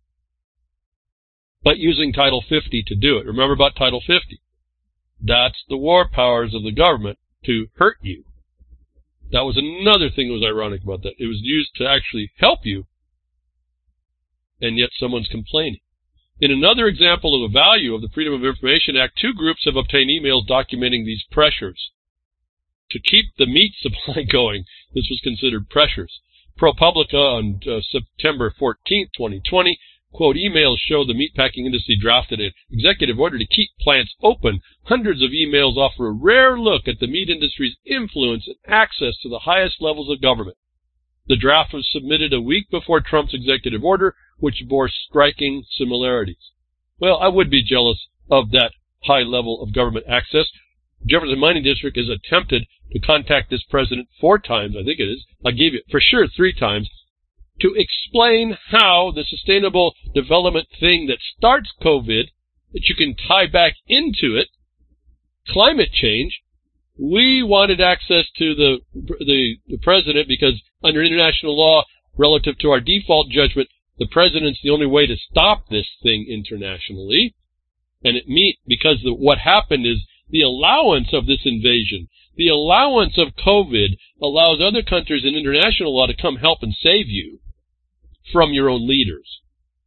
But using Title 50 to do it. Remember about Title 50. That's the war powers of the government to hurt you. That was another thing that was ironic about that. It was used to actually help you, and yet someone's complaining. In another example of the value of the Freedom of Information Act, 2 groups have obtained emails documenting these pressures. To keep the meat supply going, this was considered pressures. ProPublica on September 14, 2020, quote, emails show the meatpacking industry drafted an executive order to keep plants open. Hundreds of emails offer a rare look at the meat industry's influence and access to the highest levels of government. The draft was submitted a week before Trump's executive order, which bore striking similarities. Well, I would be jealous of that high level of government access. Jefferson Mining District has attempted to contact this president 4 times, I think it is. I gave you for sure 3 times, to explain how the sustainable development thing that starts COVID, that you can tie back into it, climate change. We wanted access to the president because under international law, relative to our default judgment, the president's the only way to stop this thing internationally. And because what happened is the allowance of this invasion, the allowance of COVID allows other countries in international law to come help and save you from your own leaders.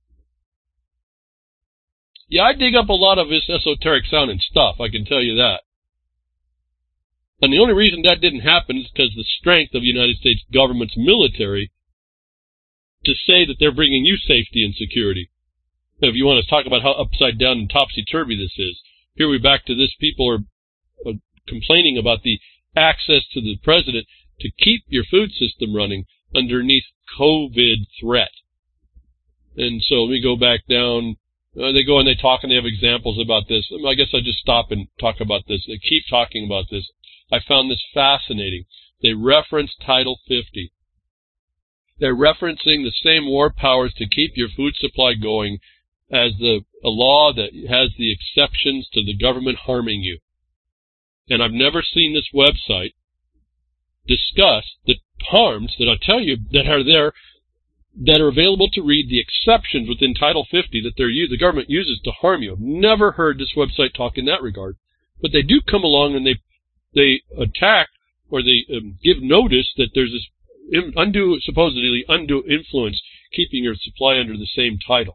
Yeah, I dig up a lot of this esoteric sounding stuff, I can tell you that. And the only reason that didn't happen is because the strength of the United States government's military to say that they're bringing you safety and security. If you want to talk about how upside down and topsy-turvy this is, here we're back to this. People are complaining about the access to the president to keep your food system running underneath COVID threat. And so let me go back down. They go and they talk and they have examples about this. I guess I just stop and talk about this. They keep talking about this. I found this fascinating. They reference Title 50. They're referencing the same war powers to keep your food supply going as a law that has the exceptions to the government harming you. And I've never seen this website discuss the harms that I tell you that are there that are available to read the exceptions within Title 50 that the government uses to harm you. I've never heard this website talk in that regard. But they do come along and they attack or they give notice that there's this supposedly undue influence keeping your supply under the same title.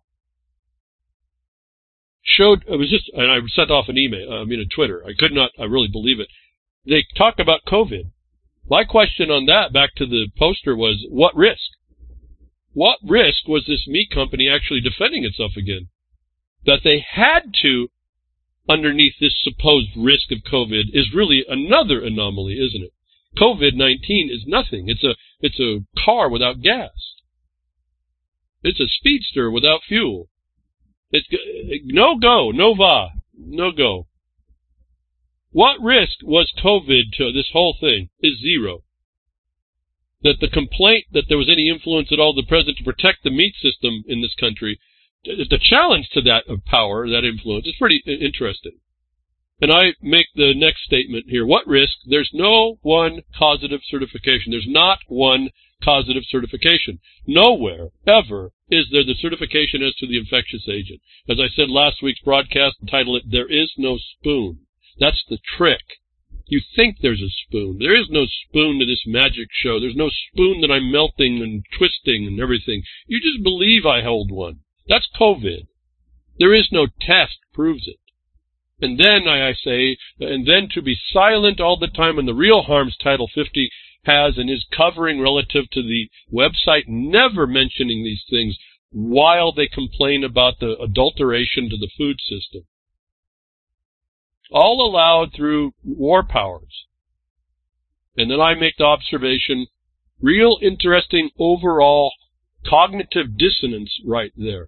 And I sent off an email, a Twitter. I really believe it. They talk about COVID. My question on that back to the poster was, what risk? What risk was this meat company actually defending itself again? That they had to, underneath this supposed risk of COVID, is really another anomaly, isn't it? COVID-19 is nothing. It's a car without gas. It's a speedster without fuel. It's no go, no go. What risk was COVID to this whole thing is zero. That the complaint that there was any influence at all of the president to protect the meat system in this country, the challenge to that of power, that influence, is pretty interesting. And I make the next statement here. What risk? There's no one causative certification. There's not one causative certification. Nowhere, ever, is there the certification as to the infectious agent. As I said last week's broadcast, entitled it, There Is No Spoon. That's the trick. You think there's a spoon. There is no spoon to this magic show. There's no spoon that I'm melting and twisting and everything. You just believe I hold one. That's COVID. There is no test proves it. And then, I say, and then to be silent all the time when the real harms Title 50 has and is covering relative to the website, never mentioning these things while they complain about the adulteration to the food system. All allowed through war powers. And then I make the observation, real interesting overall cognitive dissonance right there.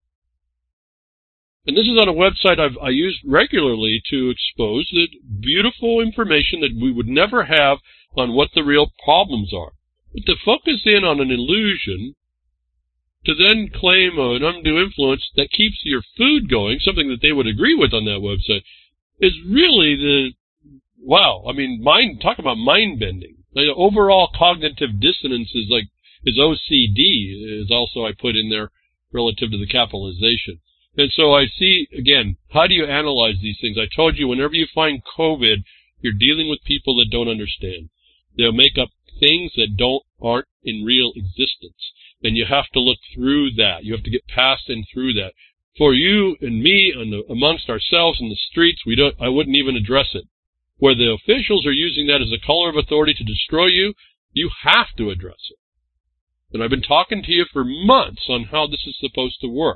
And this is on a website I use regularly to expose the beautiful information that we would never have on what the real problems are. But to focus in on an illusion, to then claim an undue influence that keeps your food going, something that they would agree with on that website, is really talk about mind-bending. The overall cognitive dissonance is OCD, is also I put in there relative to the capitalization. And so I see, again, how do you analyze these things? I told you, whenever you find COVID, you're dealing with people that don't understand. They'll make up things that aren't in real existence. And you have to look through that. You have to get past and through that. For you and me, amongst ourselves in the streets, I wouldn't even address it. Where the officials are using that as a color of authority to destroy you, you have to address it. And I've been talking to you for months on how this is supposed to work.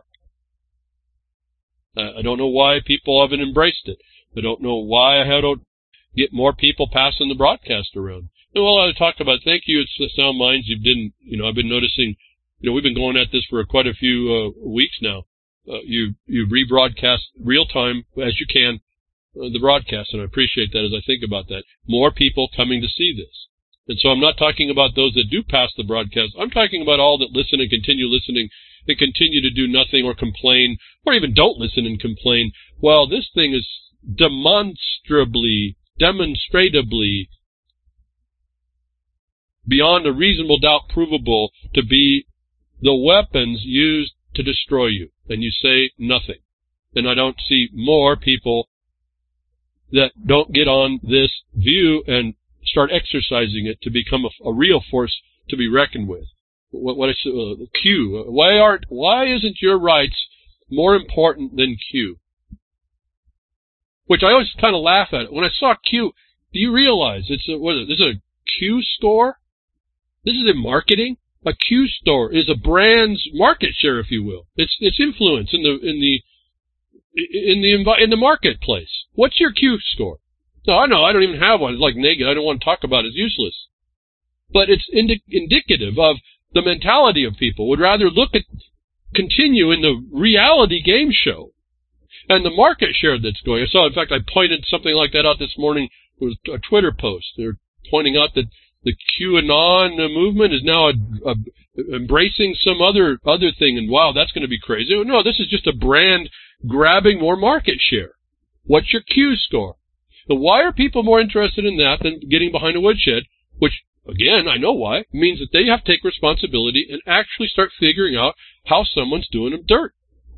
I don't know why people haven't embraced it. I don't know why I had to get more people passing the broadcast around. And well, I talked about, thank you, it's Sound Minds. I've been noticing, we've been going at this for quite a few weeks now. You rebroadcast real time as you can the broadcast, and I appreciate that as I think about that. More people coming to see this. And so I'm not talking about those that do pass the broadcast. I'm talking about all that listen and continue listening and continue to do nothing or complain, or even don't listen and complain. Well, this thing is demonstratively, beyond a reasonable doubt provable to be the weapons used to destroy you. And you say nothing. And I don't see more people that don't get on this view and start exercising it to become a real force to be reckoned with. Q. Why isn't your rights more important than Q? Which I always kind of laugh at. When I saw Q, do you realize this is a Q store? This is in marketing. A Q store is a brand's market share, if you will. It's influence in the marketplace. What's your Q score? No, I know, I don't even have one. It's like negative. I don't want to talk about it. It's useless. But it's indicative of the mentality of people. Would rather continue in the reality game show and the market share that's going. I saw, in fact, I pointed something like that out this morning. It was a Twitter post. They're pointing out that the QAnon movement is now embracing some other thing, and wow, that's going to be crazy. No, this is just a brand grabbing more market share. What's your Q score? So why are people more interested in that than getting behind a woodshed, which Again, I know why. It means that they have to take responsibility and actually start figuring out how someone's doing them dirt.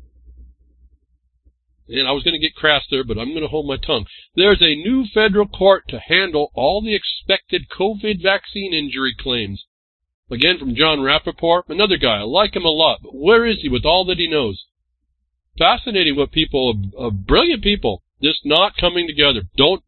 And I was going to get crass there, but I'm going to hold my tongue. There's a new federal court to handle all the expected COVID vaccine injury claims. Again, from John Rappaport, another guy. I like him a lot, but where is he with all that he knows? Fascinating what people, brilliant people, just not coming together.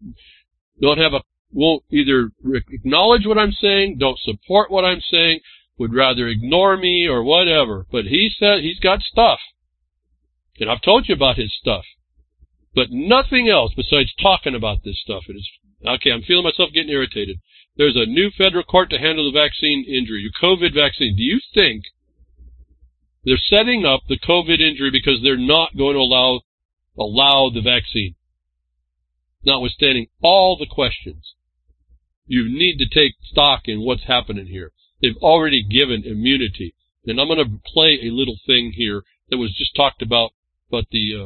Won't either acknowledge what I'm saying, don't support what I'm saying, would rather ignore me or whatever. But he said he's got stuff. And I've told you about his stuff. But nothing else besides talking about this stuff. It is, okay, I'm feeling myself getting irritated. There's a new federal court to handle the vaccine injury, your COVID vaccine. Do you think they're setting up the COVID injury because they're not going to allow the vaccine? Notwithstanding all the questions. You need to take stock in what's happening here. They've already given immunity. And I'm going to play a little thing here that was just talked about the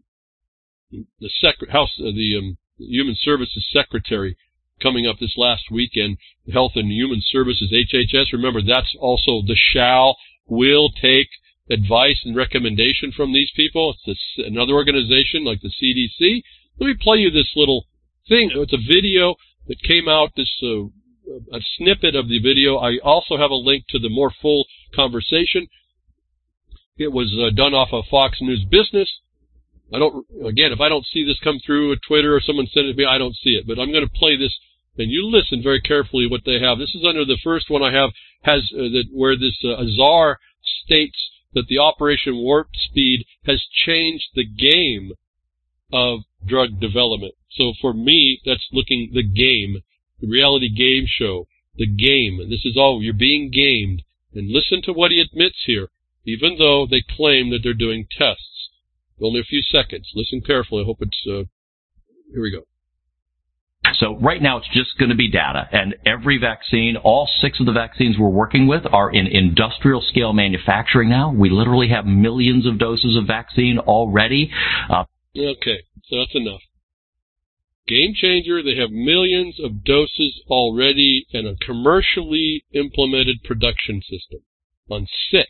Human Services Secretary coming up this last weekend, Health and Human Services, HHS. Remember, that's also the will take advice and recommendation from these people. It's another organization like the CDC. Let me play you this little thing. It's a video that came out, a snippet of the video. I also have a link to the more full conversation. It was done off of Fox News Business. If I don't see this come through at Twitter or someone send it to me, I don't see it. But I'm going to play this, and you listen very carefully what they have. This is under the first one I have, where this Azar states that the Operation Warp Speed has changed the game of drug development. So for me, that's looking the game, the reality game show, the game. And this is all, you're being gamed. And listen to what he admits here, even though they claim that they're doing tests. Only a few seconds. Listen carefully. I hope it's, here we go. So right now it's just going to be data, and every vaccine, all 6 of the vaccines we're working with are in industrial scale manufacturing now. We literally have millions of doses of vaccine already. Okay, so that's enough. Game changer, they have millions of doses already and a commercially implemented production system on 6.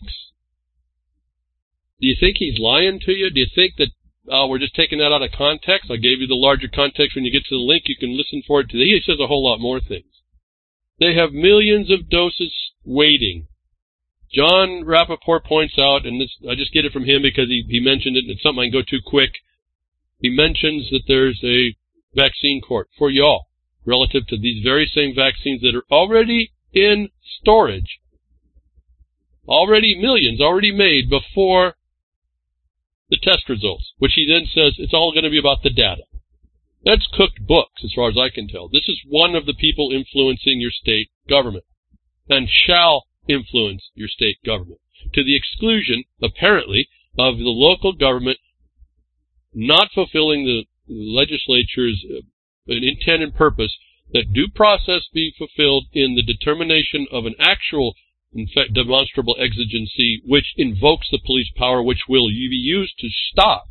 Do you think he's lying to you? Do you think that we're just taking that out of context? I gave you the larger context. When you get to the link, you can listen for it. He says a whole lot more things. They have millions of doses waiting. John Rappaport points out, and this, I just get it from him because he mentioned it, and it's something I can go too quick. He mentions that there's a vaccine court for y'all relative to these very same vaccines that are already in storage. Already millions, already made before the test results, which he then says it's all going to be about the data. That's cooked books, as far as I can tell. This is one of the people influencing your state government, and shall influence your state government, to the exclusion, apparently, of the local government not fulfilling the legislature's intent and purpose that due process be fulfilled in the determination of an actual in fact, demonstrable exigency, which invokes the police power, which will be used to stop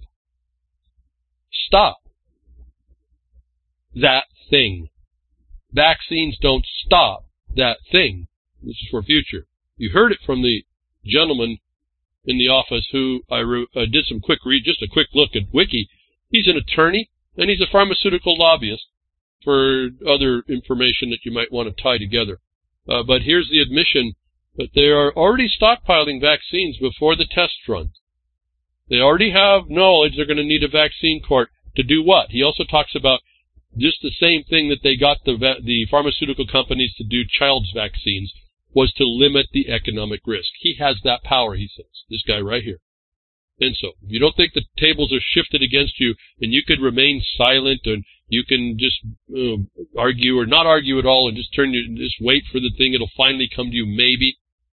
that thing. Vaccines don't stop that thing. This is for future. You heard it from the gentleman in the office who I did some quick read, just a quick look at Wiki. He's an attorney, and he's a pharmaceutical lobbyist for other information that you might want to tie together. But here's the admission that they are already stockpiling vaccines before the test runs. They already have knowledge they're going to need a vaccine court to do what? He also talks about just the same thing that they got the pharmaceutical companies to do child's vaccines, was to limit the economic risk. He has that power, he says, this guy right here. And so, if you don't think the tables are shifted against you, and you could remain silent, and you can just argue or not argue at all, and just wait for the thing, it'll finally come to you, maybe.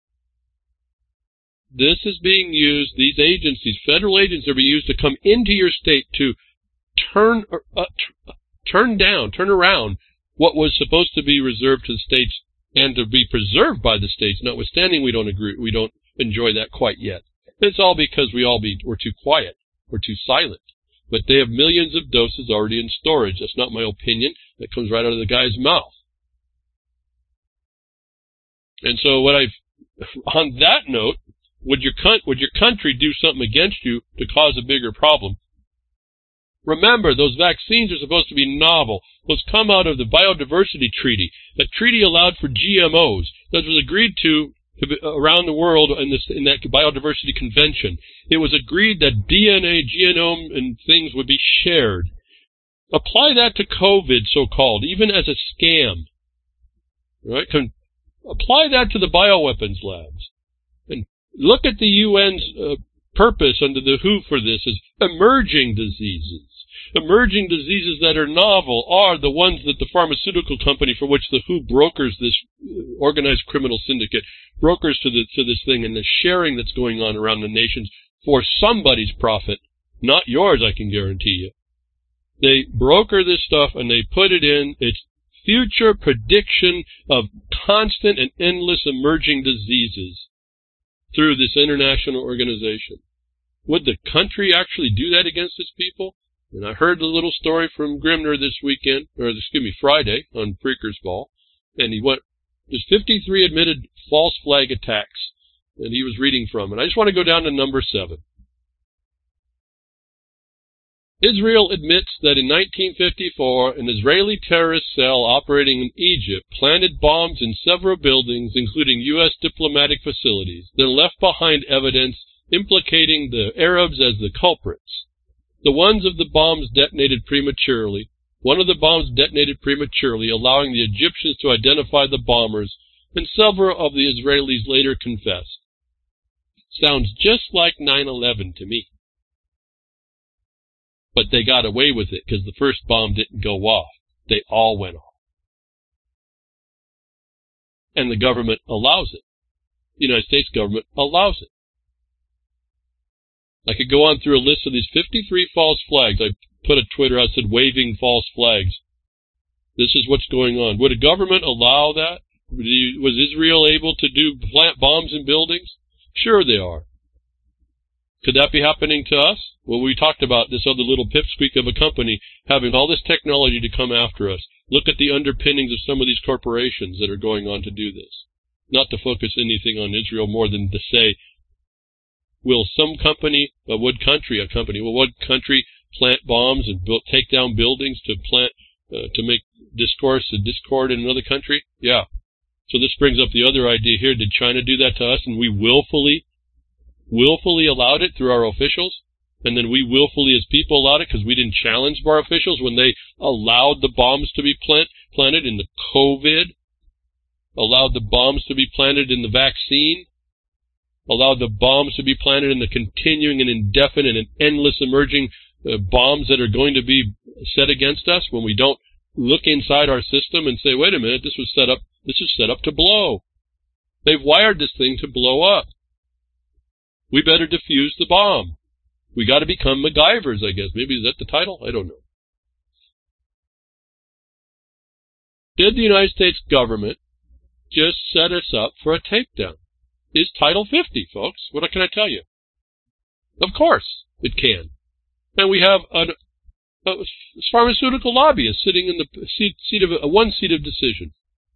This is being used, these agencies, federal agencies, are being used to come into your state to turn around what was supposed to be reserved to the states and to be preserved by the states, notwithstanding we don't enjoy that quite yet. It's all because we're too quiet, we're too silent. But they have millions of doses already in storage. That's not my opinion. That comes right out of the guy's mouth. And so on that note, would your country do something against you to cause a bigger problem? Remember, those vaccines are supposed to be novel. Those come out of the Biodiversity Treaty. That treaty allowed for GMOs. That was agreed to around the world in that Biodiversity Convention. It was agreed that DNA, genome, and things would be shared. Apply that to COVID, so-called, even as a scam. Right? Apply that to the bioweapons labs. And look at the UN's purpose under the WHO for this as emerging diseases. Emerging diseases that are novel are the ones that the pharmaceutical company for which the WHO brokers this organized criminal syndicate, brokers to this thing, and the sharing that's going on around the nations for somebody's profit, not yours, I can guarantee you. They broker this stuff and they put it in. It's future prediction of constant and endless emerging diseases through this international organization. Would the country actually do that against its people? And I heard the little story from Grimner this weekend, Friday on Freakers Ball, and there's 53 admitted false flag attacks, and he was reading from it. I just want to go down to number 7. Israel admits that in 1954, an Israeli terrorist cell operating in Egypt planted bombs in several buildings, including U.S. diplomatic facilities, then left behind evidence implicating the Arabs as the culprits. The ones of the bombs detonated prematurely. One of the bombs detonated prematurely, allowing the Egyptians to identify the bombers, and several of the Israelis later confessed. Sounds just like 9/11 to me. But they got away with it because the first bomb didn't go off. They all went off. And the government allows it. The United States government allows it. I could go on through a list of these 53 false flags. I put a Twitter out that said waving false flags. This is what's going on. Would a government allow that? Was Israel able to plant bombs in buildings? Sure they are. Could that be happening to us? Well, we talked about this other little pipsqueak of a company having all this technology to come after us. Look at the underpinnings of some of these corporations that are going on to do this. Not to focus anything on Israel more than to say, will some company, would country plant bombs and take down buildings to make discord in another country? Yeah. So this brings up the other idea here. Did China do that to us and we willfully allowed it through our officials? And then we willfully as people allowed it because we didn't challenge our officials when they allowed the bombs to be planted in the COVID, allowed the bombs to be planted in the vaccine, allowed the bombs to be planted in the continuing and indefinite and endless emerging bombs that are going to be set against us when we don't look inside our system and say, wait a minute, this was set up to blow. They've wired this thing to blow up. We better defuse the bomb. We got to become MacGyvers, I guess. Maybe is that the title? I don't know. Did the United States government just set us up for a takedown? Is Title 50, folks. What can I tell you? Of course it can. And we have a pharmaceutical lobbyist sitting in the one seat of decision.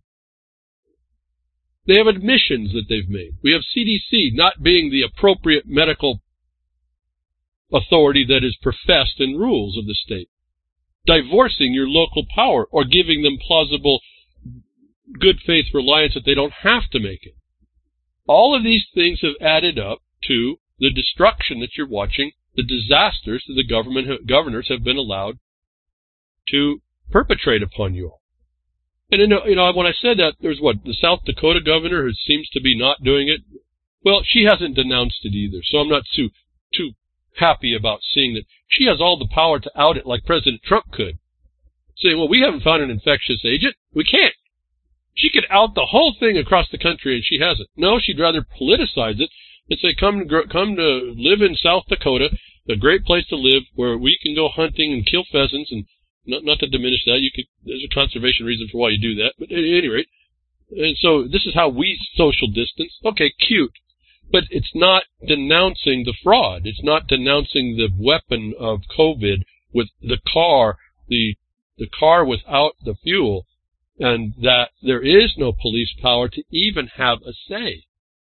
They have admissions that they've made. We have CDC not being the appropriate medical authority that is professed in rules of the state, divorcing your local power or giving them plausible good faith reliance that they don't have to make it. All of these things have added up to the destruction that you're watching, the disasters that the governors have been allowed to perpetrate upon you all. And when I said that, there's the South Dakota governor who seems to be not doing it. Well, she hasn't denounced it either, so I'm not too happy about seeing that she has all the power to out it like President Trump could. Saying, well, we haven't found an infectious agent. We can't. She could out the whole thing across the country, and she hasn't. No, she'd rather politicize it and say, come to live in South Dakota, a great place to live where we can go hunting and kill pheasants. And not to diminish that, there's a conservation reason for why you do that. But at any rate, and so this is how we social distance. Okay, cute. But it's not denouncing the fraud. It's not denouncing the weapon of COVID with the car without the fuel. and that there is no police power to even have a say.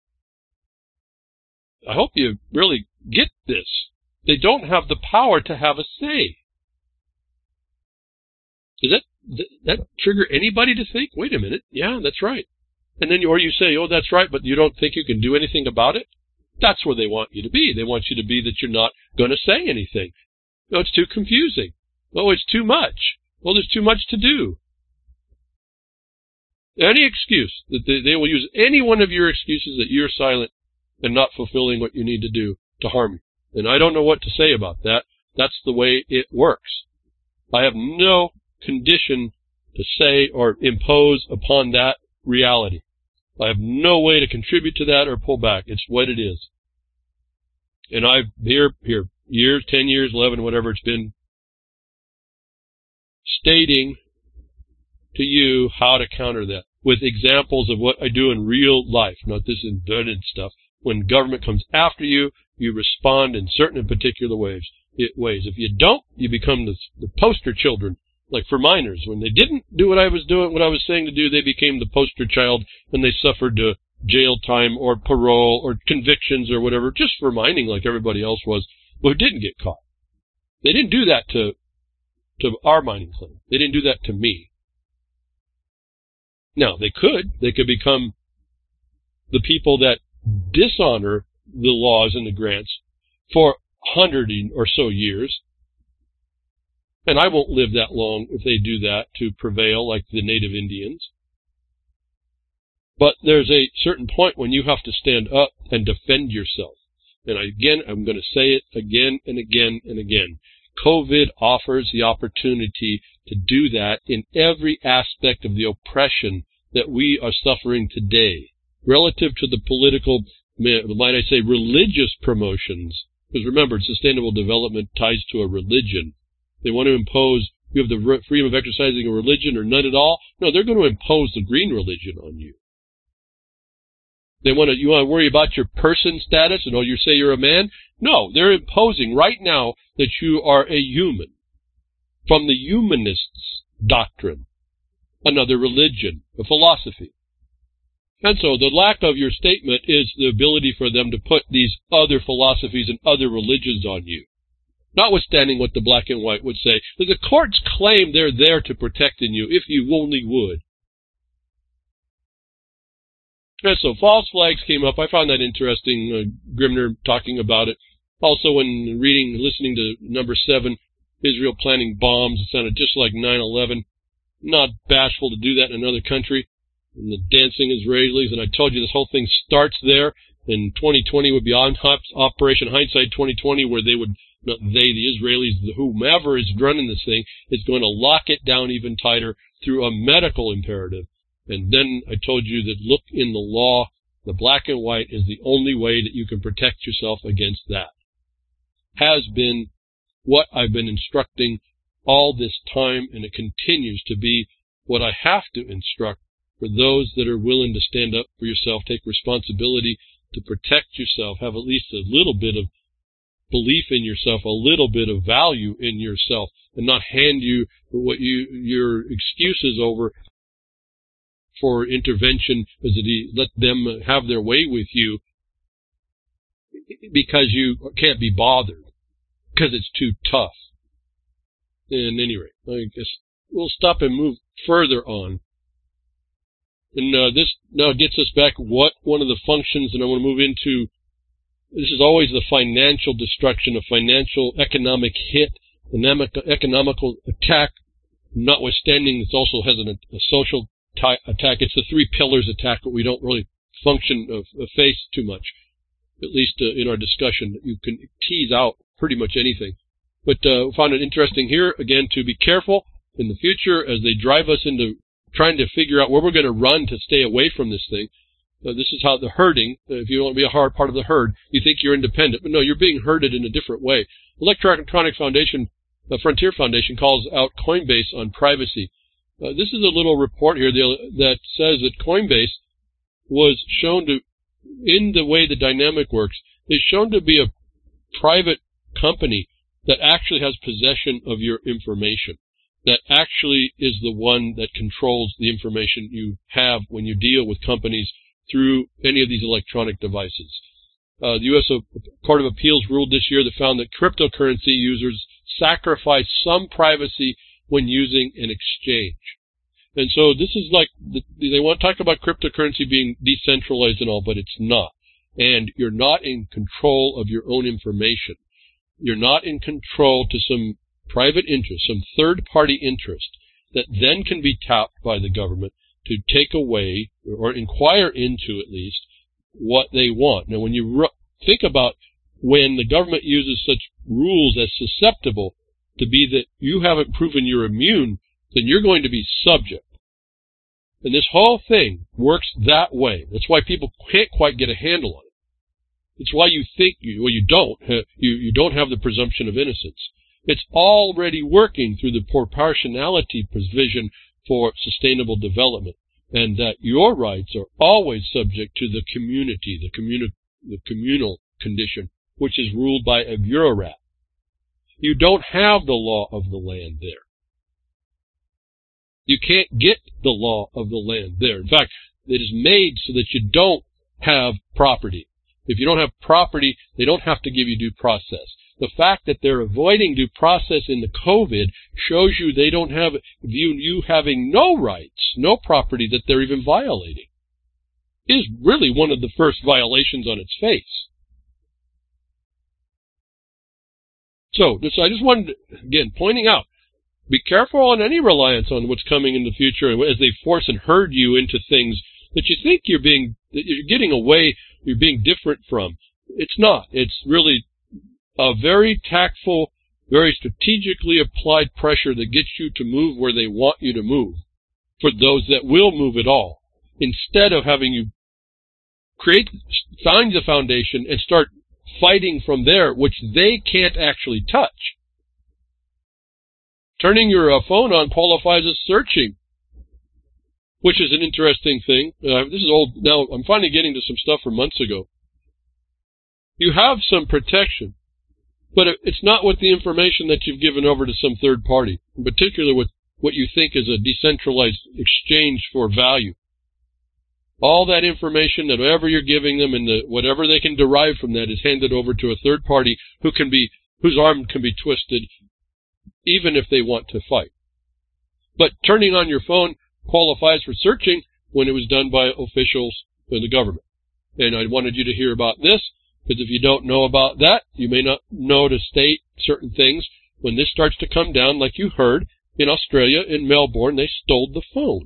I hope you really get this. They don't have the power to have a say. Does that trigger anybody to think, wait a minute, yeah, that's right? And then or you say, oh, that's right, but you don't think you can do anything about it? That's where they want you to be. They want you to be that you're not going to say anything. No, it's too confusing. Oh, it's too much. Well, there's too much to do. Any excuse that they will use any one of your excuses that you're silent and not fulfilling what you need to do to harm you. And I don't know what to say about that. That's the way it works. I have no condition to say or impose upon that reality. I have no way to contribute to that or pull back. It's what it is. And I've here years, 10 years, 11, whatever it's been, stating to you how to counter that with examples of what I do in real life, not this embedded stuff. When government comes after you, you respond in certain and particular ways. If you don't, you become the poster children. Like for minors, when they didn't do what I was saying to do, they became the poster child and they suffered jail time or parole or convictions or whatever, just for mining like everybody else was, but who didn't get caught. They didn't do that to our mining claim. They didn't do that to me. Now, they could become the people that dishonor the laws and the grants for 100 or so years. And I won't live that long if they do that to prevail like the native Indians. But there's a certain point when you have to stand up and defend yourself. And I'm going to say it again and again and again. COVID offers the opportunity to do that in every aspect of the oppression that we are suffering today, relative to the political, might I say, religious promotions. Because remember, sustainable development ties to a religion. They want to impose, you have the freedom of exercising a religion or none at all. No, they're going to impose the green religion on you. You want to worry about your person status and you say you're a man? No, they're imposing right now that you are a human from the humanists' doctrine, another religion, a philosophy. And so the lack of your statement is the ability for them to put these other philosophies and other religions on you. Notwithstanding what the black and white would say, that the courts claim they're there to protect you if you only would. And so false flags came up. I found that interesting, Grimner talking about it. Also, when listening to number 7, Israel planning bombs, it sounded just like 9/11. Not bashful to do that in another country. And the dancing Israelis, and I told you this whole thing starts there. And 2020 would be on Operation Hindsight 2020, where they would, not they, the Israelis, whomever is running this thing, is going to lock it down even tighter through a medical imperative. And then I told you that look in the law, the black and white is the only way that you can protect yourself against that. Has been what I've been instructing all this time, and it continues to be what I have to instruct for those that are willing to stand up for yourself, take responsibility to protect yourself, have at least a little bit of belief in yourself, a little bit of value in yourself, and not hand you what your excuses over for intervention, is that let them have their way with you because you can't be bothered, because it's too tough. And anyway, I guess we'll stop and move further on. And this now gets us back what one of the functions, and I want to move into, this is always the financial destruction, a financial economic hit, an economical attack, notwithstanding this also has a social attack. It's the 3 pillars attack that we don't really face too much, at least in our discussion. You can tease out pretty much anything. But found it interesting here, again, to be careful in the future as they drive us into trying to figure out where we're going to run to stay away from this thing. This is how the herding, if you want to be a hard part of the herd, you think you're independent, but no, you're being herded in a different way. Electronic Foundation, the Frontier Foundation, calls out Coinbase on privacy. This is a little report here that says that Coinbase was shown to, in the way the dynamic works, is shown to be a private company that actually has possession of your information. that actually is the one that controls the information you have when you deal with companies through any of these electronic devices. The U.S. Court of Appeals ruled this year that found that cryptocurrency users sacrifice some privacy when using an exchange. And so this is like, they want to talk about cryptocurrency being decentralized and all, but it's not. And you're not in control of your own information. You're not in control to some private interest, some third-party interest that then can be tapped by the government to take away or inquire into, at least, what they want. Now, when you think about when the government uses such rules as susceptible to be that you haven't proven you're immune, then you're going to be subject. And this whole thing works that way. That's why people can't quite get a handle on it. It's why you think you don't have the presumption of innocence. It's already working through the proportionality provision for sustainable development, and that your rights are always subject to the community, the communal condition, which is ruled by a bureaucrat. You don't have the law of the land there. You can't get the law of the land there. In fact, it is made so that you don't have property. If you don't have property, they don't have to give you due process. The fact that they're avoiding due process in the COVID shows you they don't view you having no rights, no property that they're even violating. It is really one of the first violations on its face. So I just wanted to, again, pointing out, be careful on any reliance on what's coming in the future as they force and herd you into things that you think you're getting away, you're being different from. It's not. It's really a very tactful, very strategically applied pressure that gets you to move where they want you to move for those that will move at all, instead of having you find the foundation and start fighting from there, which they can't actually touch. Turning your phone on qualifies as searching, which is an interesting thing. This is old. Now, I'm finally getting to some stuff from months ago. You have some protection, but it's not with the information that you've given over to some third party, in particular with what you think is a decentralized exchange for value. All that information, that whatever you're giving them and whatever they can derive from that is handed over to a third party whose arm can be twisted even if they want to fight. But turning on your phone qualifies for searching when it was done by officials in the government. And I wanted you to hear about this, because if you don't know about that, you may not know to state certain things. When this starts to come down, like you heard, in Australia, in Melbourne, they stole the phone.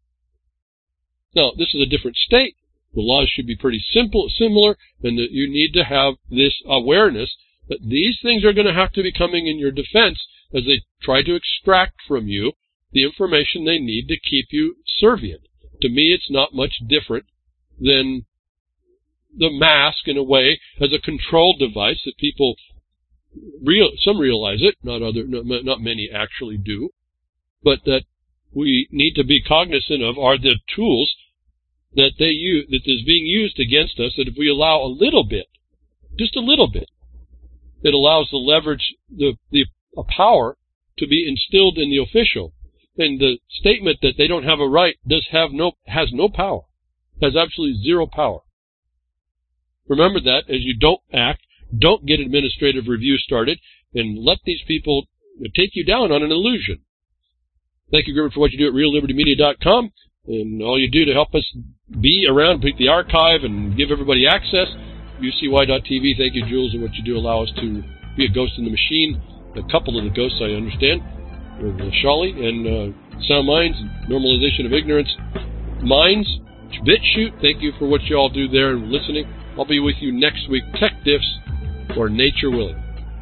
Now, this is a different state. The laws should be pretty similar, and that you need to have this awareness that these things are going to have to be coming in your defense as they try to extract from you the information they need to keep you servient. To me, it's not much different than the mask, in a way, as a control device that people, some realize it, not many actually do, but that we need to be cognizant of are the tools that they use, that is being used against us, that if we allow a little bit, just a little bit, it allows the leverage, a power to be instilled in the official. And the statement that they don't have a right has no power, has absolutely zero power. Remember that as you don't act, don't get administrative review started, and let these people take you down on an illusion. Thank you, Griffin, for what you do at reallibertymedia.com, and all you do to help us be around, pick the archive, and give everybody access. UCY.tv, thank you, Jules, and what you do allow us to be a ghost in the machine. A couple of the ghosts, I understand, with Shali and Sound Minds, Normalization of Ignorance Minds, BitChute. Thank you for what you all do there and listening. I'll be with you next week, Tech Diffs, or Nature Willing.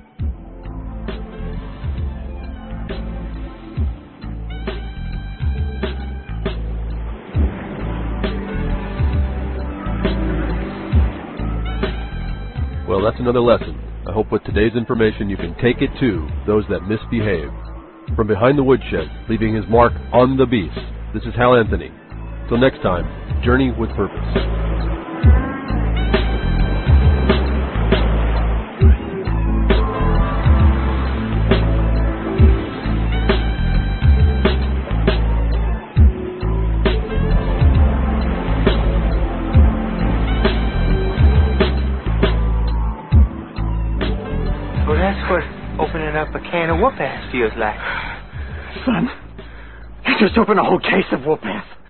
Well, that's another lesson. I hope with today's information you can take it to those that misbehave. From behind the woodshed, leaving his mark on the beast, this is Hal Anthony. Till next time, journey with purpose. opening up a can of whoop-ass feels like. Son, you just opened a whole case of whoop-ass.